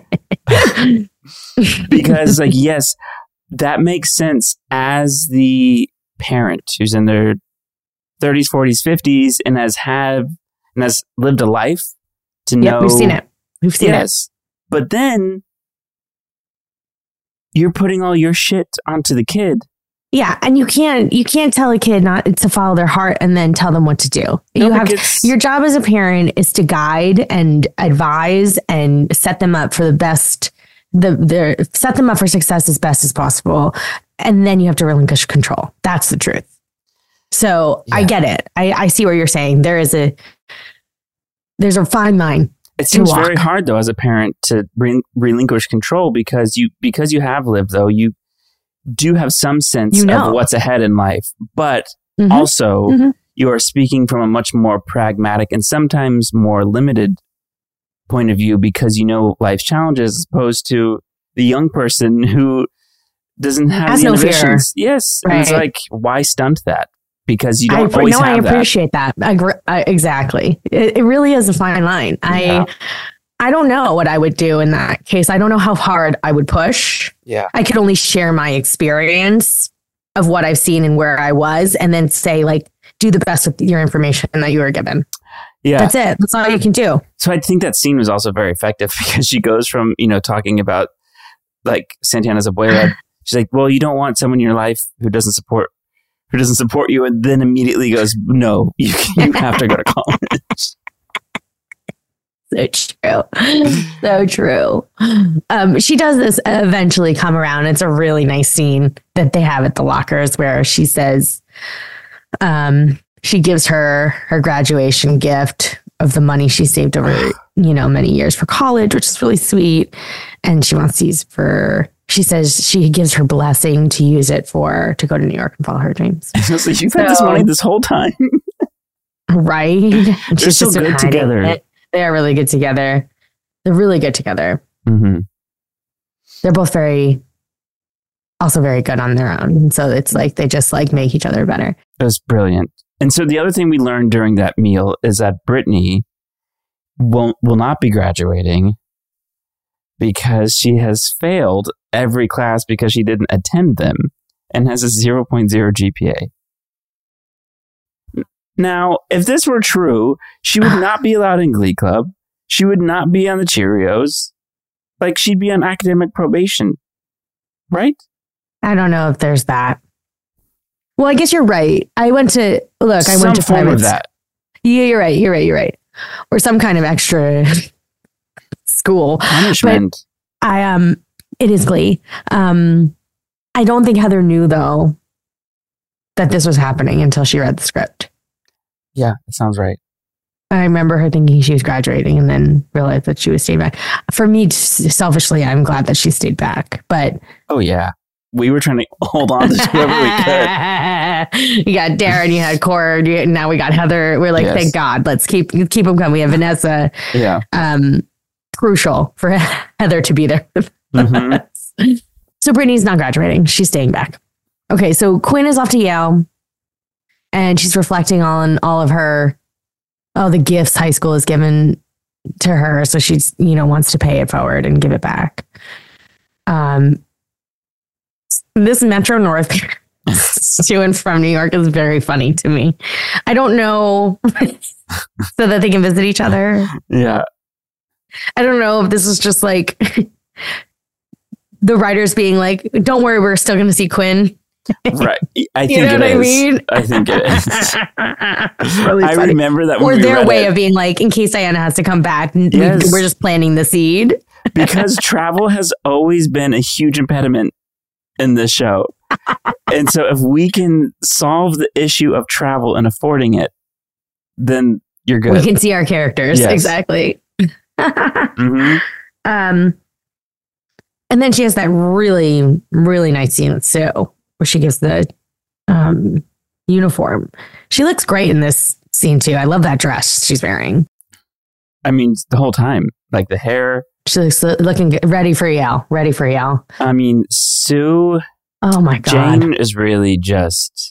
because like, yes, that makes sense as the parent who's in their thirties, forties, fifties, and has had and has lived a life to know. Yep, we've seen it. We've seen yes. it. But then you're putting all your shit onto the kid. Yeah, and you can't you can't tell a kid not to follow their heart and then tell them what to do. You no, have your job as a parent is to guide and advise and set them up for the best. The, the set them up for success as best as possible, and then you have to relinquish control. That's the truth. So yeah. I get it. I, I see what you're saying. There is a there's a fine line. It seems very hard though as a parent to re- relinquish control because you because you have lived though you do have some sense you know. of what's ahead in life, but mm-hmm. also mm-hmm. you are speaking from a much more pragmatic and sometimes more limited point of view because you know life's challenges as opposed to the young person who doesn't have Has the no inhibitions. Fear. Yes. Right. And it's like, why stunt that? Because you don't I, always no, have I appreciate that. that. I agree, I, exactly. It, it really is a fine line. Yeah. I I don't know what I would do in that case. I don't know how hard I would push. Yeah. I could only share my experience of what I've seen and where I was and then say like, do the best with your information that you were given. Yeah. That's it. That's all you can do. So I think that scene was also very effective because she goes from, you know, talking about like Santana's abuela. She's like, well, you don't want someone in your life who doesn't support, who doesn't support you. And then immediately goes, no, you, you have to go to college. So true. So true. Um, she does this eventually come around. It's a really nice scene that they have at the lockers where she says, um, she gives her her graduation gift of the money she saved over, you know, many years for college, which is really sweet. And she wants to use for, she says she gives her blessing to use it for, to go to New York and follow her dreams. So you've had so, this money this whole time. Right. And They're so good together. It. They are really good together. They're really good together. Mm-hmm. They're both very, also very good on their own. And so it's like, they just like make each other better. It was brilliant. And so the other thing we learned during that meal is that Brittany won't, will not be graduating because she has failed every class because she didn't attend them and has a zero point zero G P A. Now, if this were true, she would not be allowed in Glee Club. She would not be on the Cheerios. Like, she'd be on academic probation. Right? I don't know if there's that. Well, I guess you're right. I went to, look, some I went to form private. Of that. Yeah, you're right. You're right. You're right. Or some kind of extra school. Punishment. But I, um, it is Glee. Um, I don't think Heather knew, though, that this was happening until she read the script. Yeah, it sounds right. I remember her thinking she was graduating and then realized that she was staying back. For me, selfishly, I'm glad that she stayed back. But oh, yeah. We were trying to hold on to whoever we could. You got Darren, you had Cord, you, now we got Heather. We're like, yes. Thank God. Let's keep keep them coming. We have Vanessa. Yeah. Um, crucial for Heather to be there. Mm-hmm. So Brittany's not graduating. She's staying back. Okay, so Quinn is off to Yale. And she's reflecting on all of her, all the gifts high school has given to her. So she's, you know, wants to pay it forward and give it back. Um, this Metro North to and from New York is very funny to me. I don't know so that they can visit each other. Yeah. I don't know if this is just like the writers being like, don't worry, we're still going to see Quinn. Right. I think you know it what is. I mean? I think it is. Really I funny. remember that when Or we their read way it. of being like, in case Diana has to come back, yes. we're just planting the seed. Because travel has always been a huge impediment in this show. And so if we can solve the issue of travel and affording it, then you're good. We can see our characters. Yes. Exactly. mm-hmm. Um, and then she has that really, really nice scene with Sue where she gives the um, uniform. She looks great in this scene too. I love that dress she's wearing. I mean, the whole time, like the hair. She looks looking good, ready for Yale. Ready for Yale. I mean, Sue. Oh my God. Jane is really just.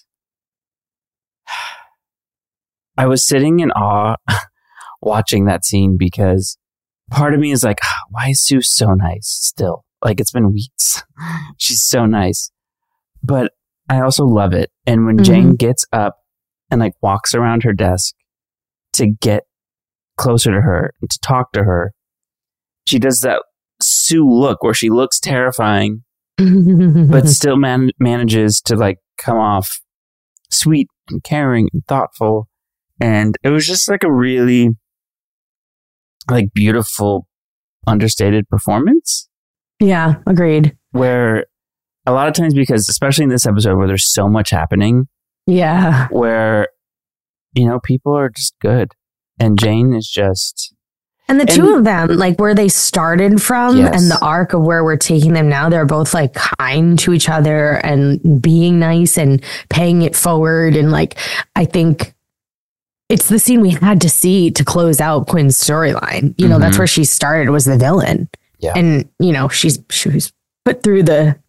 I was sitting in awe watching that scene because part of me is like, ah, why is Sue so nice still? Like, it's been weeks. She's so nice. But I also love it. And when mm-hmm. Jane gets up and like walks around her desk to get closer to her and to talk to her, she does that Sue look where she looks terrifying, but still man- manages to like come off sweet and caring and thoughtful. And it was just like a really like beautiful, understated performance. Yeah, agreed. Where a lot of times, because especially in this episode where there's so much happening. Yeah. Where, you know, people are just good. And Jane is just... And the and, two of them, like where they started from yes. and the arc of where we're taking them now, they're both like kind to each other and being nice and paying it forward. And like, I think it's the scene we had to see to close out Quinn's storyline. You know, mm-hmm. that's where she started, was the villain. Yeah. And, you know, she's she was put through the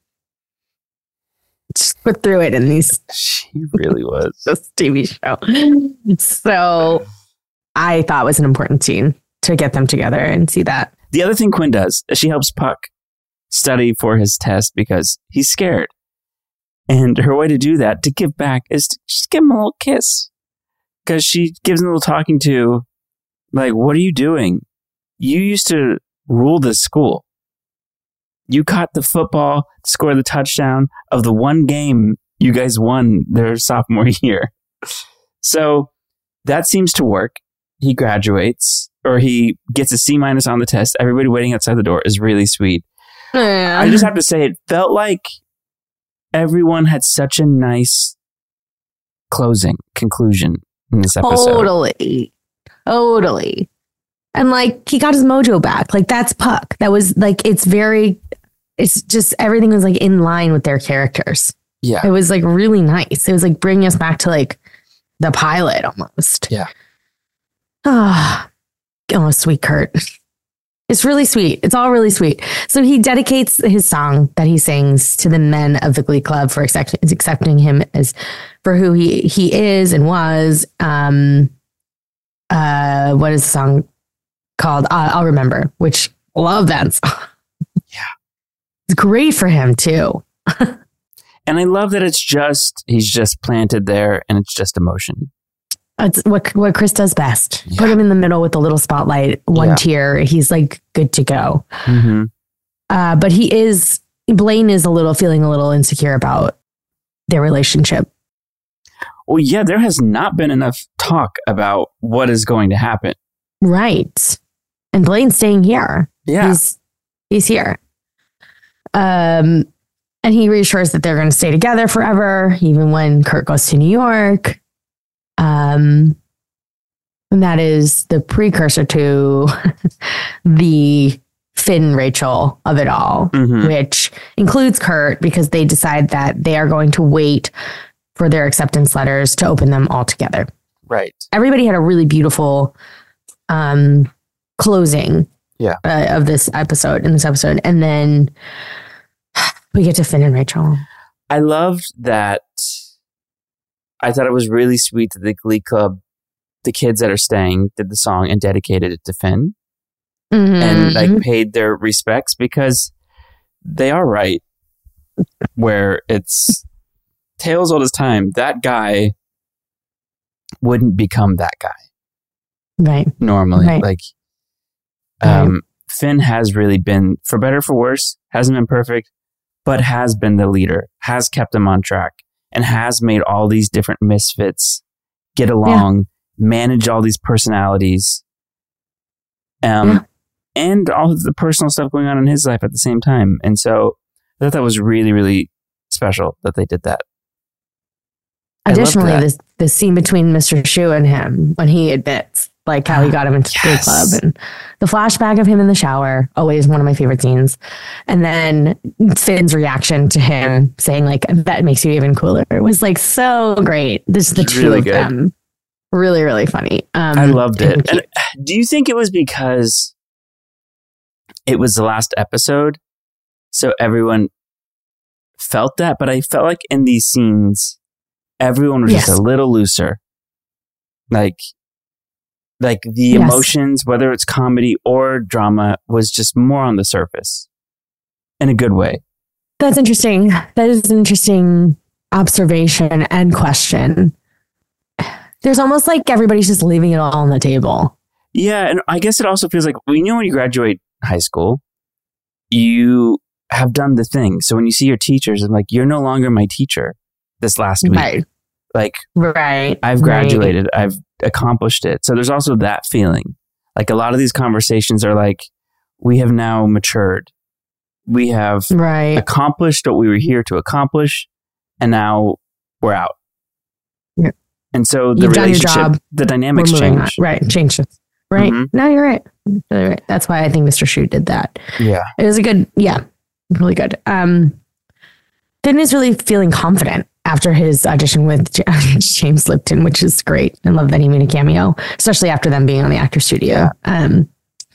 just put through it in these. She really was. This T V show. So I thought it was an important scene to get them together and see that. The other thing Quinn does is she helps Puck study for his test because he's scared. And her way to do that, to give back, is to just give him a little kiss. Because she gives him a little talking to, like, what are you doing? You used to rule this school. You caught the football, scored the touchdown of the one game you guys won their sophomore year. So that seems to work. He graduates, or he gets a C minus on the test. Everybody waiting outside the door is really sweet. Yeah. I just have to say, it felt like everyone had such a nice closing, conclusion in this episode. Totally. Totally. And like, he got his mojo back. Like, that's Puck. That was like, it's very, it's just, everything was like in line with their characters. Yeah. It was like really nice. It was like bringing us back to like the pilot almost. Yeah. Ah, oh, sweet Kurt. It's really sweet. It's all really sweet. So he dedicates his song that he sings to the men of the Glee Club for accept- accepting him as for who he, he is and was. Um, uh, what is the song called? Uh, I'll remember, which love that song. Yeah. It's great for him too. And I love that it's just, he's just planted there and it's just emotion. It's what what Chris does best. Yeah. Put him in the middle with a little spotlight, one yeah. tier. He's like good to go. Mm-hmm. Uh, but he is, Blaine is a little feeling a little insecure about their relationship. Well, yeah, there has not been enough talk about what is going to happen. Right. And Blaine's staying here. Yeah. He's, he's here. Um, and he reassures that they're going to stay together forever, even when Kurt goes to New York. Um, and that is the precursor to the Finn Rachel of it all, mm-hmm. which includes Kurt, because they decide that they are going to wait for their acceptance letters to open them all together. Right. Everybody had a really beautiful um, closing yeah. uh, of this episode, in this episode. And then we get to Finn and Rachel. I loved that. I thought it was really sweet that the Glee Club, the kids that are staying, did the song and dedicated it to Finn. Mm-hmm. And like paid their respects, because they are right. Where it's tales old as time. That guy wouldn't become that guy. Right. Normally. Right. Like, um, right. Finn has really been, for better or for worse, hasn't been perfect, but has been the leader, has kept them on track, and has made all these different misfits get along, yeah. manage all these personalities, um, yeah. and all of the personal stuff going on in his life at the same time. And so I thought that was really, really special that they did that. Additionally, this the scene between Mister Shu and him when he admits like how he got him into yes. the club, and the flashback of him in the shower, always one of my favorite scenes. And then Finn's reaction to him saying like, that makes you even cooler. It was like so great. This is the two really of good. them. Really, really funny. Um, I loved it. And do you think it was because it was the last episode, so everyone felt that? But I felt like in these scenes, everyone was yes. just a little looser. Like, like the yes. emotions, whether it's comedy or drama, was just more on the surface in a good way. That's interesting. That is an interesting observation and question. There's almost like everybody's just leaving it all on the table. Yeah. And I guess it also feels like, you know, when you graduate high school, you have done the thing. So when you see your teachers, I'm like, you're no longer my teacher this last week. Right. Like, right. I've graduated. Right. I've accomplished it. So there's also that feeling. Like a lot of these conversations are like, we have now matured. We have right. accomplished what we were here to accomplish. And now we're out. Yeah. And so the You've relationship, done your job. the dynamics change. Right. Changes. Right. Mm-hmm. No, you're right. You're right. That's why I think Mister Shu did that. Yeah. It was a good, yeah, really good. Um, Finn is really feeling confident after his audition with James Lipton, which is great. I love that he made a cameo, especially after them being on the Actors Studio. Um,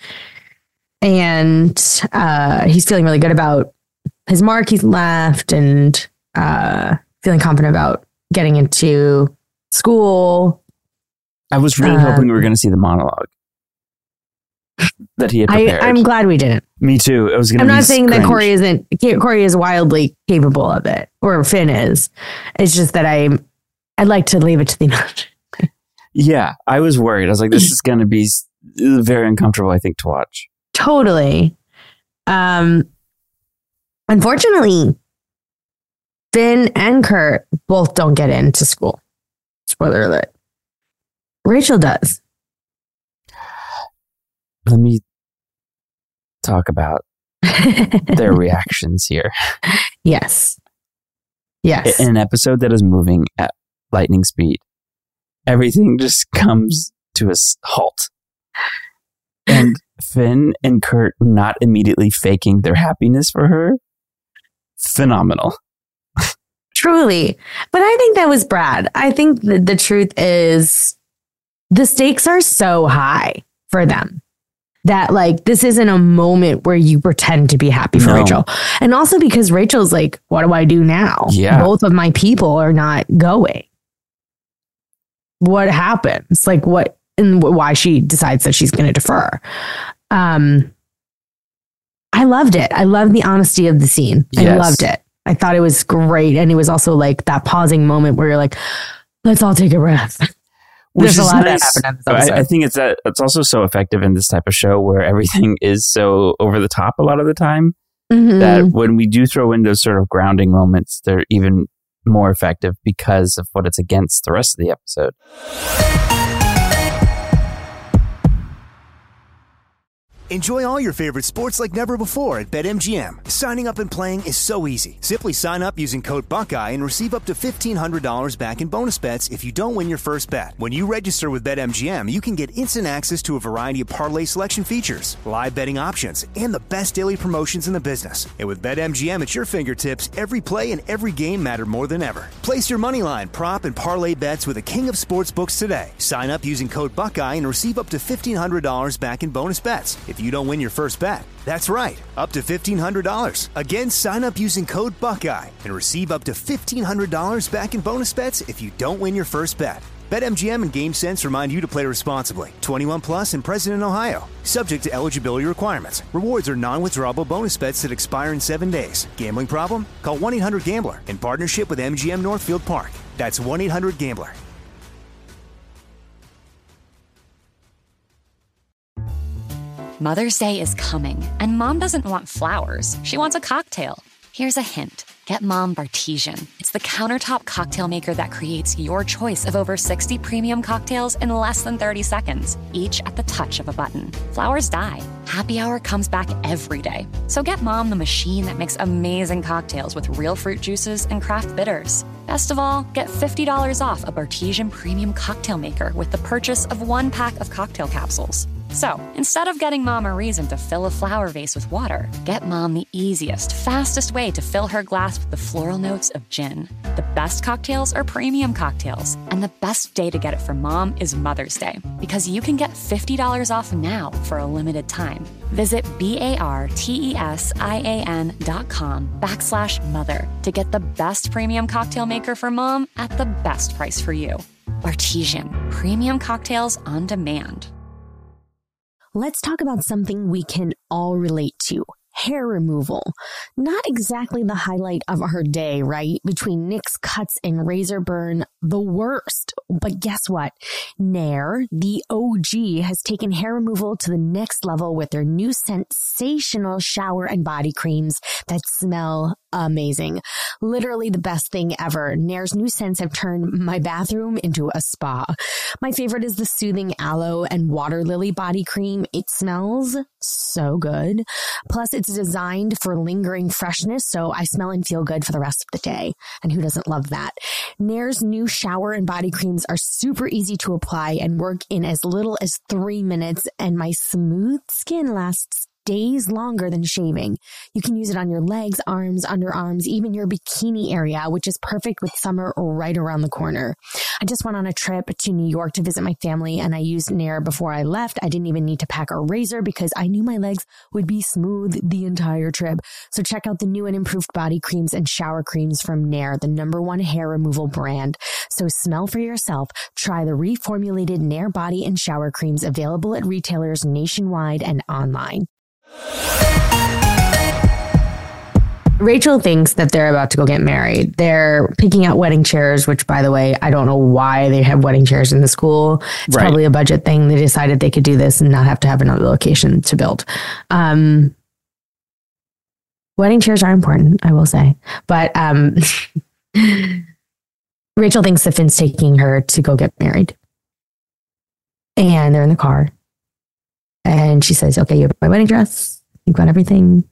and uh, he's feeling really good about his mark he's left, and uh, feeling confident about getting into school. I was really um, hoping we were going to see the monologue that he had prepared. I, I'm glad we didn't. Me too. It was going to I'm be not saying cringe. that Corey isn't, Corey is wildly capable of it, or Finn is. It's just that I, I'd like to leave it to the end. Yeah, I was worried. I was like, this is going to be very uncomfortable, I think, to watch. Totally. Um, unfortunately, Finn and Kurt both don't get into school. Spoiler alert. Rachel does. Let me talk about their reactions here. Yes. Yes. In an episode that is moving at lightning speed, everything just comes to a halt. And Finn and Kurt not immediately faking their happiness for her. Phenomenal. Truly. But I think that was Brad. I think that the truth is the stakes are so high for them that like this isn't a moment where you pretend to be happy for no. Rachel. And also because Rachel's like, what do I do now? Yeah. Both of my people are not going. What happens? Like what and why she decides that she's going to defer. Um, I loved it. I loved the honesty of the scene. Yes. I loved it. I thought it was great. And it was also like that pausing moment where you're like, let's all take a breath. Which There's a lot nice. that happened in this episode. I, I think it's that it's also so effective in this type of show where everything is so over the top a lot of the time mm-hmm. that when we do throw in those sort of grounding moments, they're even more effective because of what it's against the rest of the episode. Enjoy all your favorite sports like never before at BetMGM. Signing up and playing is so easy. Simply sign up using code Buckeye and receive up to fifteen hundred dollars back in bonus bets if you don't win your first bet. When you register with BetMGM, you can get instant access to a variety of parlay selection features, live betting options, and the best daily promotions in the business. And with BetMGM at your fingertips, every play and every game matter more than ever. Place your moneyline, prop, and parlay bets with the king of sportsbooks today. Sign up using code Buckeye and receive up to fifteen hundred dollars back in bonus bets if you don't win your first bet. That's right, up to fifteen hundred dollars. Again, sign up using code Buckeye and receive up to fifteen hundred dollars back in bonus bets if you don't win your first bet. BetMGM and GameSense remind you to play responsibly. twenty-one plus and present in Ohio. Subject to eligibility requirements. Rewards are non-withdrawable bonus bets that expire in seven days. Gambling problem? Call one eight hundred gambler in partnership with M G M Northfield Park. That's one eight hundred gambler. Mother's Day is coming, and Mom doesn't want flowers. She wants a cocktail. Here's a hint. Get Mom Bartesian. It's the countertop cocktail maker that creates your choice of over sixty premium cocktails in less than thirty seconds, each at the touch of a button. Flowers die. Happy Hour comes back every day. So get Mom the machine that makes amazing cocktails with real fruit juices and craft bitters. Best of all, get fifty dollars off a Bartesian Premium Cocktail Maker with the purchase of one pack of cocktail capsules. So, instead of getting Mom a reason to fill a flower vase with water, get Mom the easiest, fastest way to fill her glass with the floral notes of gin. The best cocktails are premium cocktails, and the best day to get it for Mom is Mother's Day, because you can get fifty dollars off now for a limited time. Visit B-A-R-T-E-S-I-A-N dot com backslash mother to get the best premium cocktail maker for Mom at the best price for you. Bartesian, premium cocktails on demand. Let's talk about something we can all relate to. Hair removal. Not exactly the highlight of our day, right? Between nicks, cuts, and razor burn, the worst. But guess what? Nair, the O G, has taken hair removal to the next level with their new sensational shower and body creams that smell amazing. Literally the best thing ever. Nair's new scents have turned my bathroom into a spa. My favorite is the soothing aloe and water lily body cream. It smells so good. Plus, it's designed for lingering freshness, so I smell and feel good for the rest of the day. And who doesn't love that? Nair's new shower and body creams are super easy to apply and work in as little as three minutes, and my smooth skin lasts days longer than shaving. You can use it on your legs, arms, underarms, even your bikini area, which is perfect with summer right around the corner. I just went on a trip to New York to visit my family, and I used Nair before I left. I didn't even need to pack a razor because I knew my legs would be smooth the entire trip. So check out the new and improved body creams and shower creams from Nair, the number one hair removal brand. So smell for yourself. Try the reformulated Nair body and shower creams available at retailers nationwide and online. Rachel thinks that they're about to go get married. They're picking out wedding chairs, which, by the way, I don't know why they have wedding chairs in the school. It's right. Probably a budget thing. They decided they could do this and not have to have another location to build. Um, wedding chairs are important, I will say. But um, Rachel thinks that Finn's taking her to go get married. And they're in the car. And she says, okay, you have my wedding dress. You've got everything.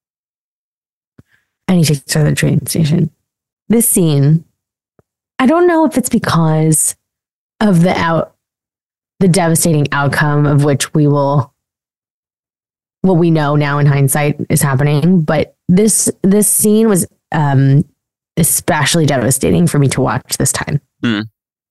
And he takes her to the train station. This scene, I don't know if it's because of the out, the devastating outcome of which we will, what we know now in hindsight is happening. But this, this scene was um, especially devastating for me to watch this time. Mm.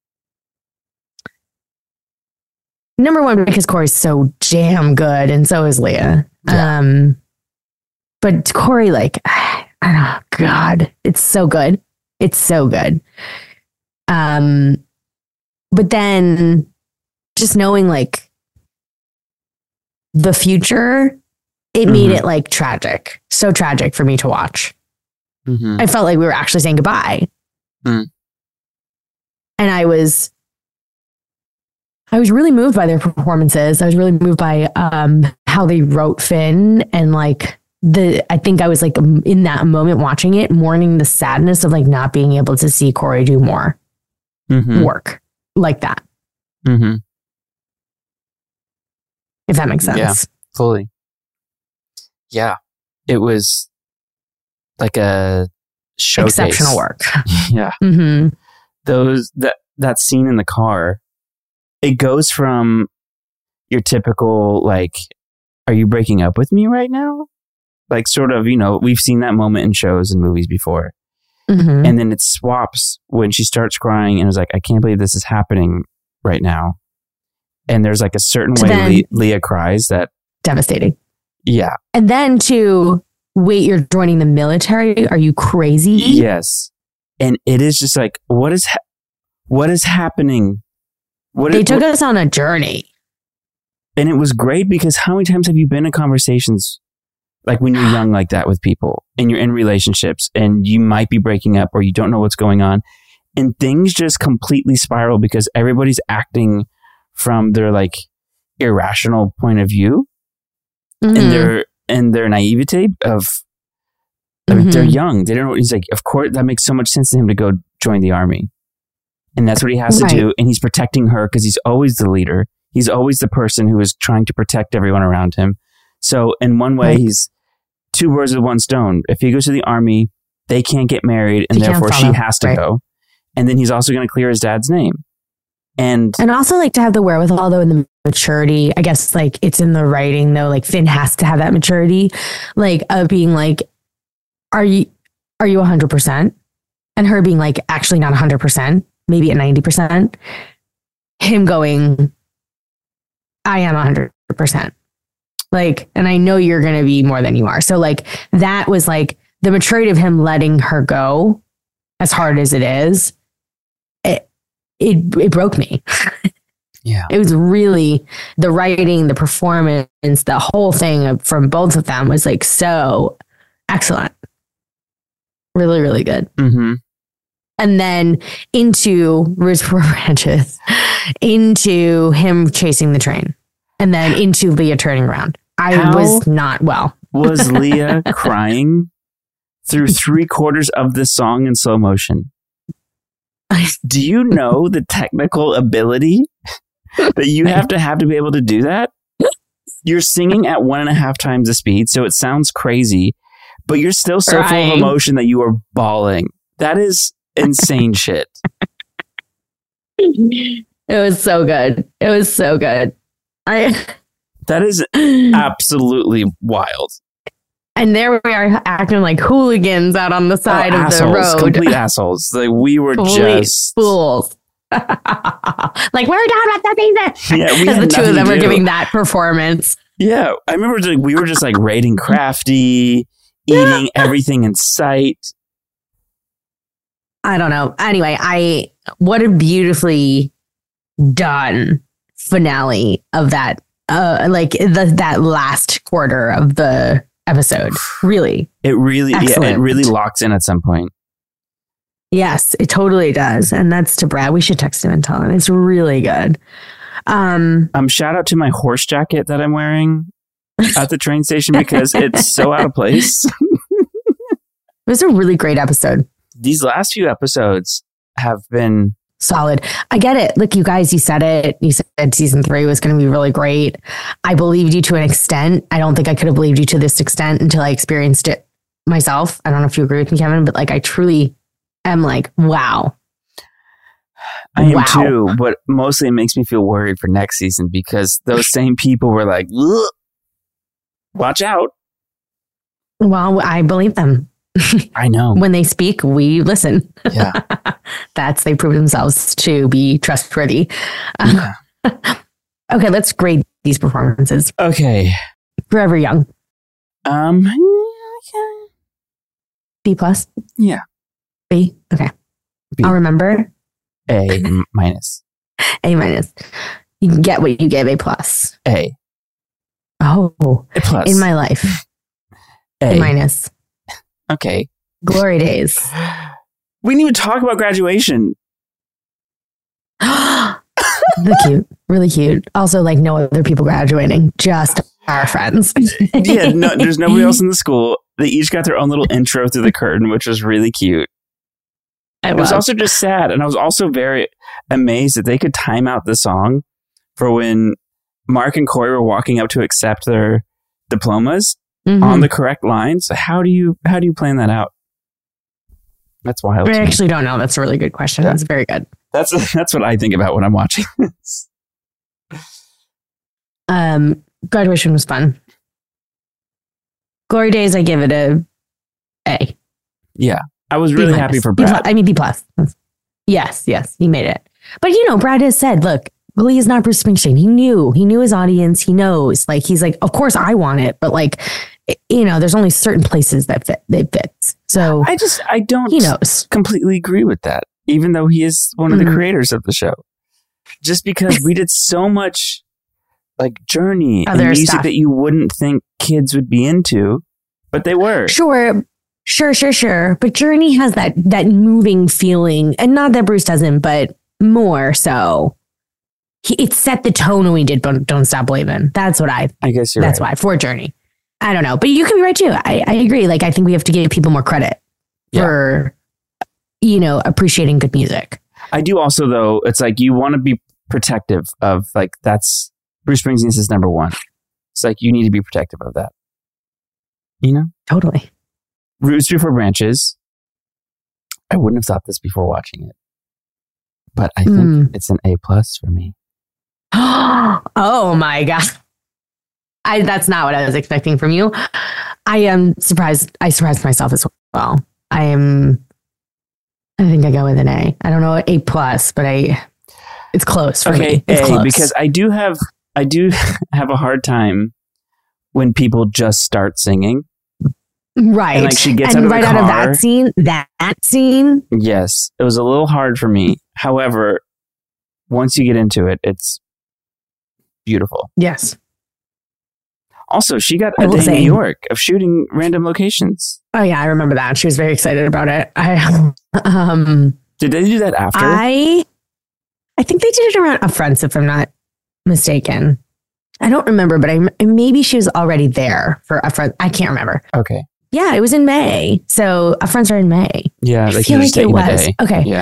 Number one, because Corey's so damn good, and so is Leah. Yeah. Um, but Corey, like, I don't know, God, it's so good. It's so good. Um, but then just knowing like the future, it mm-hmm. made it like tragic, so tragic for me to watch. Mm-hmm. I felt like we were actually saying goodbye. Mm. And I was I was really moved by their performances. I was really moved by um, how they wrote Finn, and like the, I think I was like in that moment watching it, mourning the sadness of like not being able to see Corey do more mm-hmm. work like that. Mm-hmm. If that makes sense. Yeah, fully. Yeah. It was like a showcase. Exceptional work. Yeah. Mm-hmm. Those, that, that scene in the car, it goes from your typical, like, are you breaking up with me right now? Like, sort of, you know, we've seen that moment in shows and movies before. Mm-hmm. And then it swaps when she starts crying and is like, I can't believe this is happening right now. And there's like a certain so way Le- Leah cries that... Devastating. Yeah. And then to, wait, you're joining the military? Are you crazy? Yes. And it is just like, what is, ha- what is happening? What they is, took what, us on a journey. And it was great because how many times have you been in conversations like when you're young like that with people and you're in relationships and you might be breaking up or you don't know what's going on and things just completely spiral because everybody's acting from their like irrational point of view mm-hmm. and their and their naivete of I mean, mm-hmm. they're young. They don't know. He's like, of course, that makes so much sense to him to go join the army. And that's what he has right. to do. And he's protecting her because he's always the leader. He's always the person who is trying to protect everyone around him. So in one way, right. he's two birds with one stone. If he goes to the army, they can't get married and he therefore she has to right. go. And then he's also going to clear his dad's name. And and also like to have the wherewithal though, and the maturity. I guess like it's in the writing though. Like Finn has to have that maturity, like of being like, are you are you a hundred percent? And her being like, actually not a hundred percent, maybe at ninety percent. Him going, I am a hundred percent. Like, and I know you're going to be more than you are. So like that was like the maturity of him letting her go, as hard as it is. It it it broke me. Yeah, it was really the writing, the performance, the whole thing from both of them was like so excellent, really, really good. Mm-hmm. And then into Roots for Branches, into him chasing the train, and then into Leah turning around. I How was not well. Was Leah crying through three quarters of this song in slow motion? Do you know the technical ability that you have to have to be able to do that? You're singing at one and a half times the speed, so it sounds crazy, but you're still so right. full of emotion that you are bawling. That is insane shit. It was so good. It was so good. I. That is absolutely wild. And there we are acting like hooligans out on the side oh, of assholes, the road. Complete assholes. Like we were complete just fools. Like we're done with the season. Yeah, we because the two of them were giving that performance. Yeah, I remember like, we were just like raiding Crafty, eating yeah. everything in sight. I don't know. Anyway, I what a beautifully done finale of that. Uh, like the, that last quarter of the episode, really, it really, yeah, it really locks in at some point. Yes, it totally does, and that's to Brad. We should text him and tell him it's really good. Um, um, shout out to my horse jacket that I'm wearing at the train station because it's so out of place. It was a really great episode. These last few episodes have been solid. I get it. Look, you guys, you said it. You said season three was going to be really great. I believed you to an extent. I don't think I could have believed you to this extent until I experienced it myself. I don't know if you agree with me, Kevin, but like I truly am like, wow. I am wow. too, but mostly it makes me feel worried for next season because those same people were like, watch out. Well, I believe them. I know. When they speak, we listen. Yeah. That's, they prove themselves to be trustworthy. Yeah. Uh, okay, let's grade these performances. Okay. Forever Young. Um, yeah. B plus? Yeah. B? Okay. B. I'll remember. A minus. A minus. You can get what you gave A plus. A. Oh. A plus. In my life. A. A minus. Okay. Glory days. We didn't even talk about graduation. Really cute. Really cute. Also, like no other people graduating, just our friends. Yeah, no, there's nobody else in the school. They each got their own little intro through the curtain, which was really cute. I it was also just sad. And I was also very amazed that they could time out the song for when Mark and Corey were walking up to accept their diplomas. Mm-hmm. On the correct lines. How do you how do you plan that out? That's wild. I actually don't know. That's a really good question. Yeah. That's very good. That's that's what I think about when I'm watching this. Um, graduation was fun. Glory days, I give it a A. Yeah, I was really happy for Brad. B plus, I mean B plus. Yes, yes, he made it. But you know, Brad has said, look. Glee is not Bruce Springsteen. He knew. He knew his audience. He knows. Like, he's like, of course I want it. But like, you know, there's only certain places that fit. They fit. So I just, I don't he knows. completely agree with that, even though he is one of the mm-hmm. creators of the show. Just because we did so much like Journey and music stuff that you wouldn't think kids would be into, but they were. Sure. Sure, sure, sure. But Journey has that, that moving feeling. And not that Bruce doesn't, but more so. He, it set the tone when we did Don't Stop Believin'. That's what I. I guess you're That's right. why for Journey. I don't know, but you could be right too. I, I agree. Like I think we have to give people more credit yeah. for, you know, appreciating good music. I do also though. It's like you want to be protective of like that's Bruce Springsteen's is number one. It's like you need to be protective of that. You know, totally. Roots Before Branches. I wouldn't have thought this before watching it. but I think Mm. it's an A plus for me. Oh my God. I, that's not what I was expecting from you. I am surprised. I surprised myself as well. I am, I think I go with an A. I don't know, A plus, but I, it's close for Okay, me. It's A, close. because I do have, I do have a hard time when people just start singing. Right. And like she gets and out of right the out of car. that scene, that, that scene. Yes, it was a little hard for me. However, once you get into it, it's beautiful. Yes. Also, she got I a will day in say- New York of shooting random locations. Oh yeah, I remember that. She was very excited about it. I, um, Did they do that after? I, I think they did it around Upfronts, if I'm not mistaken. I don't remember, but I maybe she was already there for Upfront. I can't remember. Okay. Yeah, it was in May. So Upfronts are in May. Yeah, I they feel can just like it take a was. day. Okay. Yeah.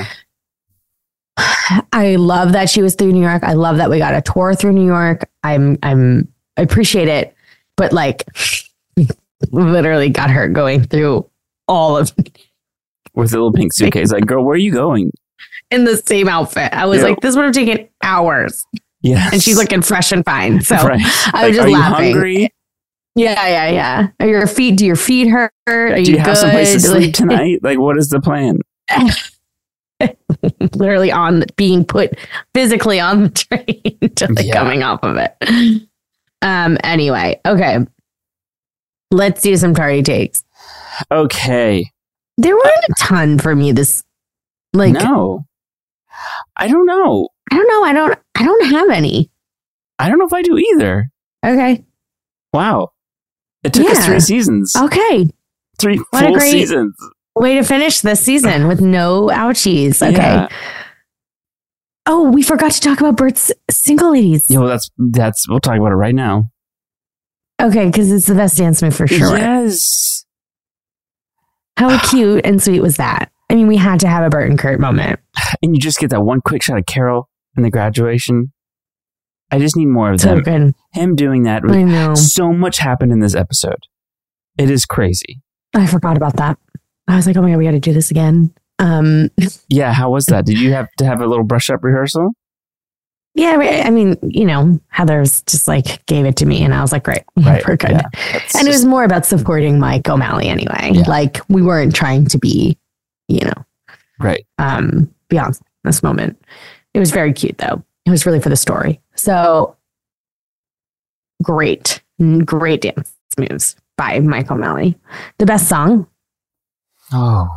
I love that she was through New York. I love that we got a tour through New York. I'm, I'm, I appreciate it. But like, literally got her going through all of With a little pink suitcase. Like, girl, where are you going? in the same outfit. I was Yeah. like, this would have taken hours. Yeah. And she's looking fresh and fine. So Right. I Like, was just are laughing. you hungry? Yeah, yeah, yeah. Are your feet? Do your feet hurt? Are you, Do you have good? some place to sleep Like, tonight? Like, what is the plan? literally on being put physically on the train to like Yeah. coming off of it. Um. Anyway, okay. Let's do some tardy takes. Okay. There weren't a ton for me. This, like, no. I don't know. I don't know. I don't. I don't have any. I don't know if I do either. Okay. Wow. It took us Yeah. three seasons. Okay. Three What a full great- seasons. Way to finish this season with no ouchies. Okay. Yeah. Oh, we forgot to talk about Bert's single ladies. Yeah, well, that's, that's, we'll talk about it right now. Okay, because it's the best dance move for sure. Yes. How cute and sweet was that? I mean, we had to have a Bert and Kurt moment. And you just get that one quick shot of Carol in the graduation. I just need more of So them. good. Him doing that. I know. So much happened in this episode. It is crazy. I forgot about that. I was like, oh my God, we got to do this again. Um, Yeah, how was that? Did you have to have a little brush up rehearsal? yeah, right. I mean, you know, Heather's just like gave it to me and I was like, great, Right. we're good. Yeah, that's And it was just- more about supporting Mike O'Malley anyway. Yeah. Like we weren't trying to be, you know, right. um, Beyonce in this moment. It was very cute though. It was really for the story. So great, great dance moves by Mike O'Malley. The best song. Oh,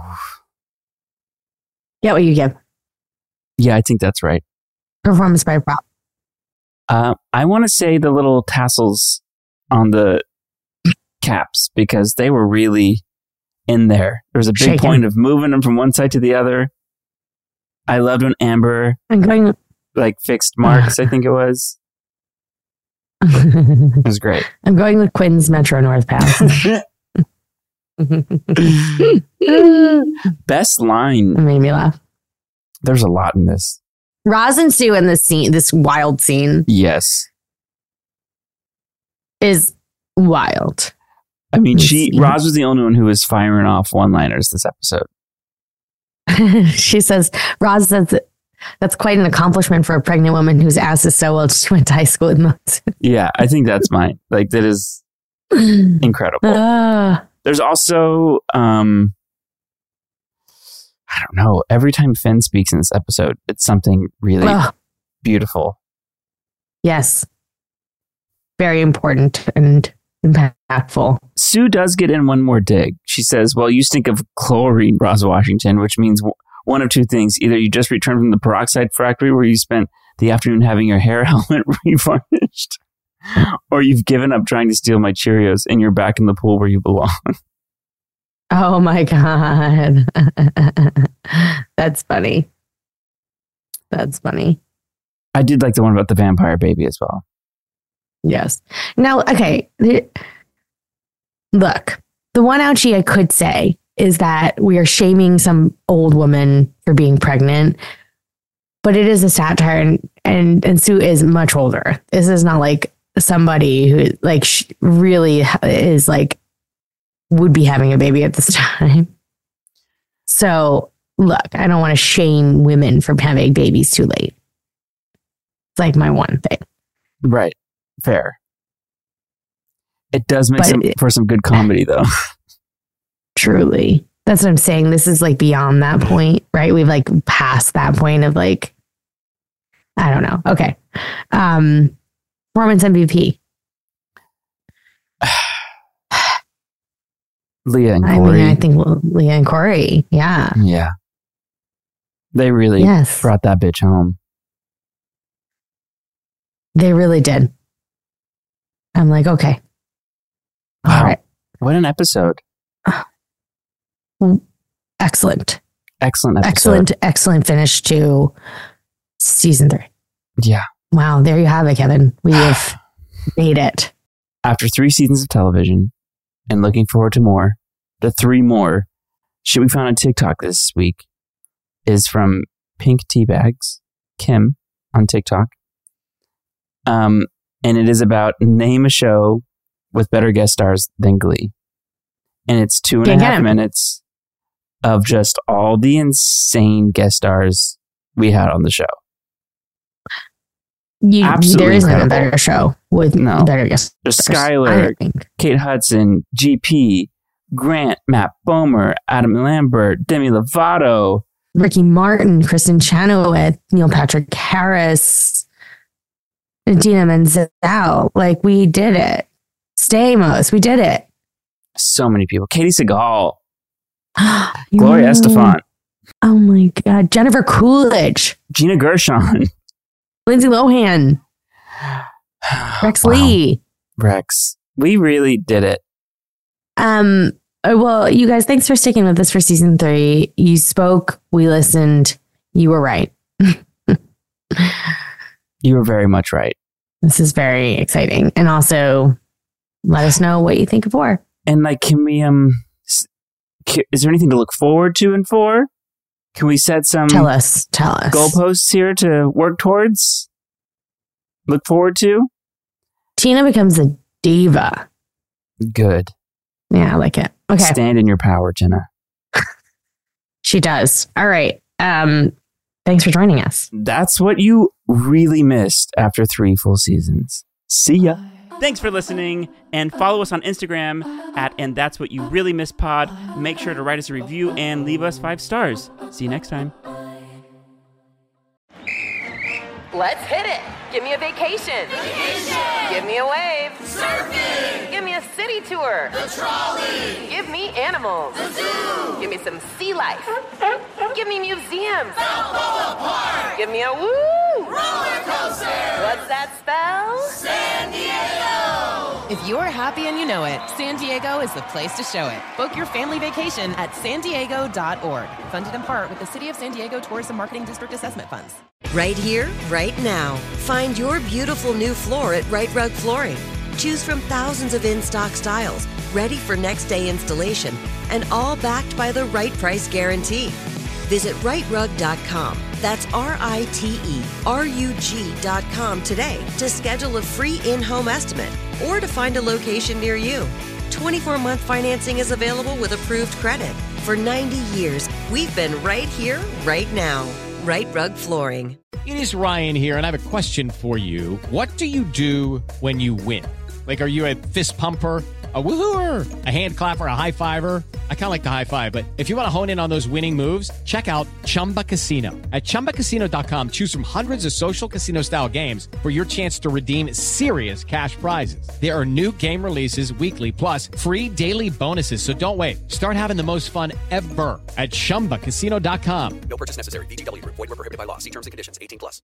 Get what you give. yeah, I think that's right. Performance by Prop. Uh, I want to say the little tassels on the caps because they were really in there. There was a big Shaking. point of moving them from one side to the other. I loved when Amber I'm going. like fixed marks. I think it was. I'm It was great. going with Quinn's Metro North Pass. Best line. It made me laugh. There's a lot in this. Roz and Sue in this scene, this wild scene, Yes. is wild. I mean, Let's she see. Roz was the only one who was firing off one-liners this episode. She says, Roz says that that's quite an accomplishment for a pregnant woman whose ass is so well she went to high school with Moses. Yeah, I think that's mine. Like that is incredible. Ah, There's also um I don't know, every time Finn speaks in this episode, it's something really ugh, beautiful. yes. Very important and impactful. Sue does get in one more dig. She says, well, you stink of chlorine, Roz Washington, which means w- one of two things. Either you just returned from the peroxide factory where you spent the afternoon having your hair helmet revarnished, or you've given up trying to steal my Cheerios and you're back in the pool where you belong. Oh my God. That's funny. That's funny. I did like the one about the vampire baby as well. Yes. Now, okay. the- Look, the one ouchie I could say is that we are shaming some old woman for being pregnant, but it is a satire, and and, and Sue is much older. This is not like somebody who like sh- really is like would be having a baby at this time. So look, I don't want to shame women for having babies too late. It's like my one thing. Right. Fair. It does make But some, it- for some good comedy, though. Truly. That's what I'm saying. This is like beyond that point, right? We've like passed that point of like, I don't know. Okay. Um, performance M V P. Leah and I Corey. mean, I think well, Leah and Corey. Yeah. Yeah. They really Yes. brought that bitch home. They really did. I'm like, okay. All Wow. right. What an episode. Excellent. Excellent episode. Excellent, excellent finish to season three. Yeah. Wow. There you have it, Kevin. We have made it. After three seasons of television and looking forward to more, the three more shit we found on TikTok this week is from Pink Teabags, Kim on TikTok. Um, and it is about name a show with better guest stars than Glee. And it's two and Can't a get half 'em. minutes of just all the insane guest stars we had on the show. You, Absolutely there isn't incredible. a better show with No. better guests. There's I Skylar, think. Kate Hudson, G P, Grant, Matt Bomer, Adam Lambert, Demi Lovato. Ricky Martin, Kristen Chenoweth, Neil Patrick Harris, Idina Menzel. Like, we did it. Stamos, we did it. So many people. Katie Seagal, Gloria Yeah. Estefan, Oh my God. Jennifer Coolidge, Gina Gershon, Lindsay Lohan, Rex Wow. Lee. Rex. We really did it. Um, uh, well, you guys, thanks for sticking with us for season three. You spoke, we listened, you were right. You were very much right. This is very exciting. And also, let us know what you think of four. And like, can we, um, s- ca- is there anything to look forward to in four? Can we set some Tell us, tell us. goalposts here to work towards? Look forward to? Tina becomes a diva. Good. Yeah, I like it. Okay. Stand in your power, Jenna. She does. All right. Um, thanks for joining us. That's what you really missed after three full seasons. See ya. Thanks for listening, and follow us on Instagram at And That's What You Really Missed Pod. Make sure to write us a review and leave us five stars. See you next time. Let's hit it. Give me a vacation. Vacation. Give me a wave. Surfing. Give me a city tour. The trolley. Give me animals. The zoo. Give me some sea life. Give me museums. Balboa Park. Give me a woo. Roller coaster. What's that spell? San Diego. If you're happy and you know it, San Diego is the place to show it. Book your family vacation at san diego dot org. Funded in part with the City of San Diego Tourism Marketing District Assessment Funds. Right here, right now. Find your beautiful new floor at Right Rug Flooring. Choose from thousands of in-stock styles, ready for next day installation, and all backed by the right price guarantee. Visit right rug dot com. That's R I T E R U G dot com today to schedule a free in-home estimate or to find a location near you. twenty-four month financing is available with approved credit. For ninety years, we've been right here, right now. Right Rug Flooring. It is Ryan here, and I have a question for you. What do you do when you win? Like, are you a fist pumper, a woohooer, a hand clapper, a high fiver? I kind of like the high five, but if you want to hone in on those winning moves, check out Chumba Casino. At chumba casino dot com, choose from hundreds of social casino style games for your chance to redeem serious cash prizes. There are new game releases weekly, plus free daily bonuses. So don't wait. Start having the most fun ever at chumba casino dot com. No purchase necessary. V G W Group. Void where prohibited by law. See terms and conditions. eighteen plus.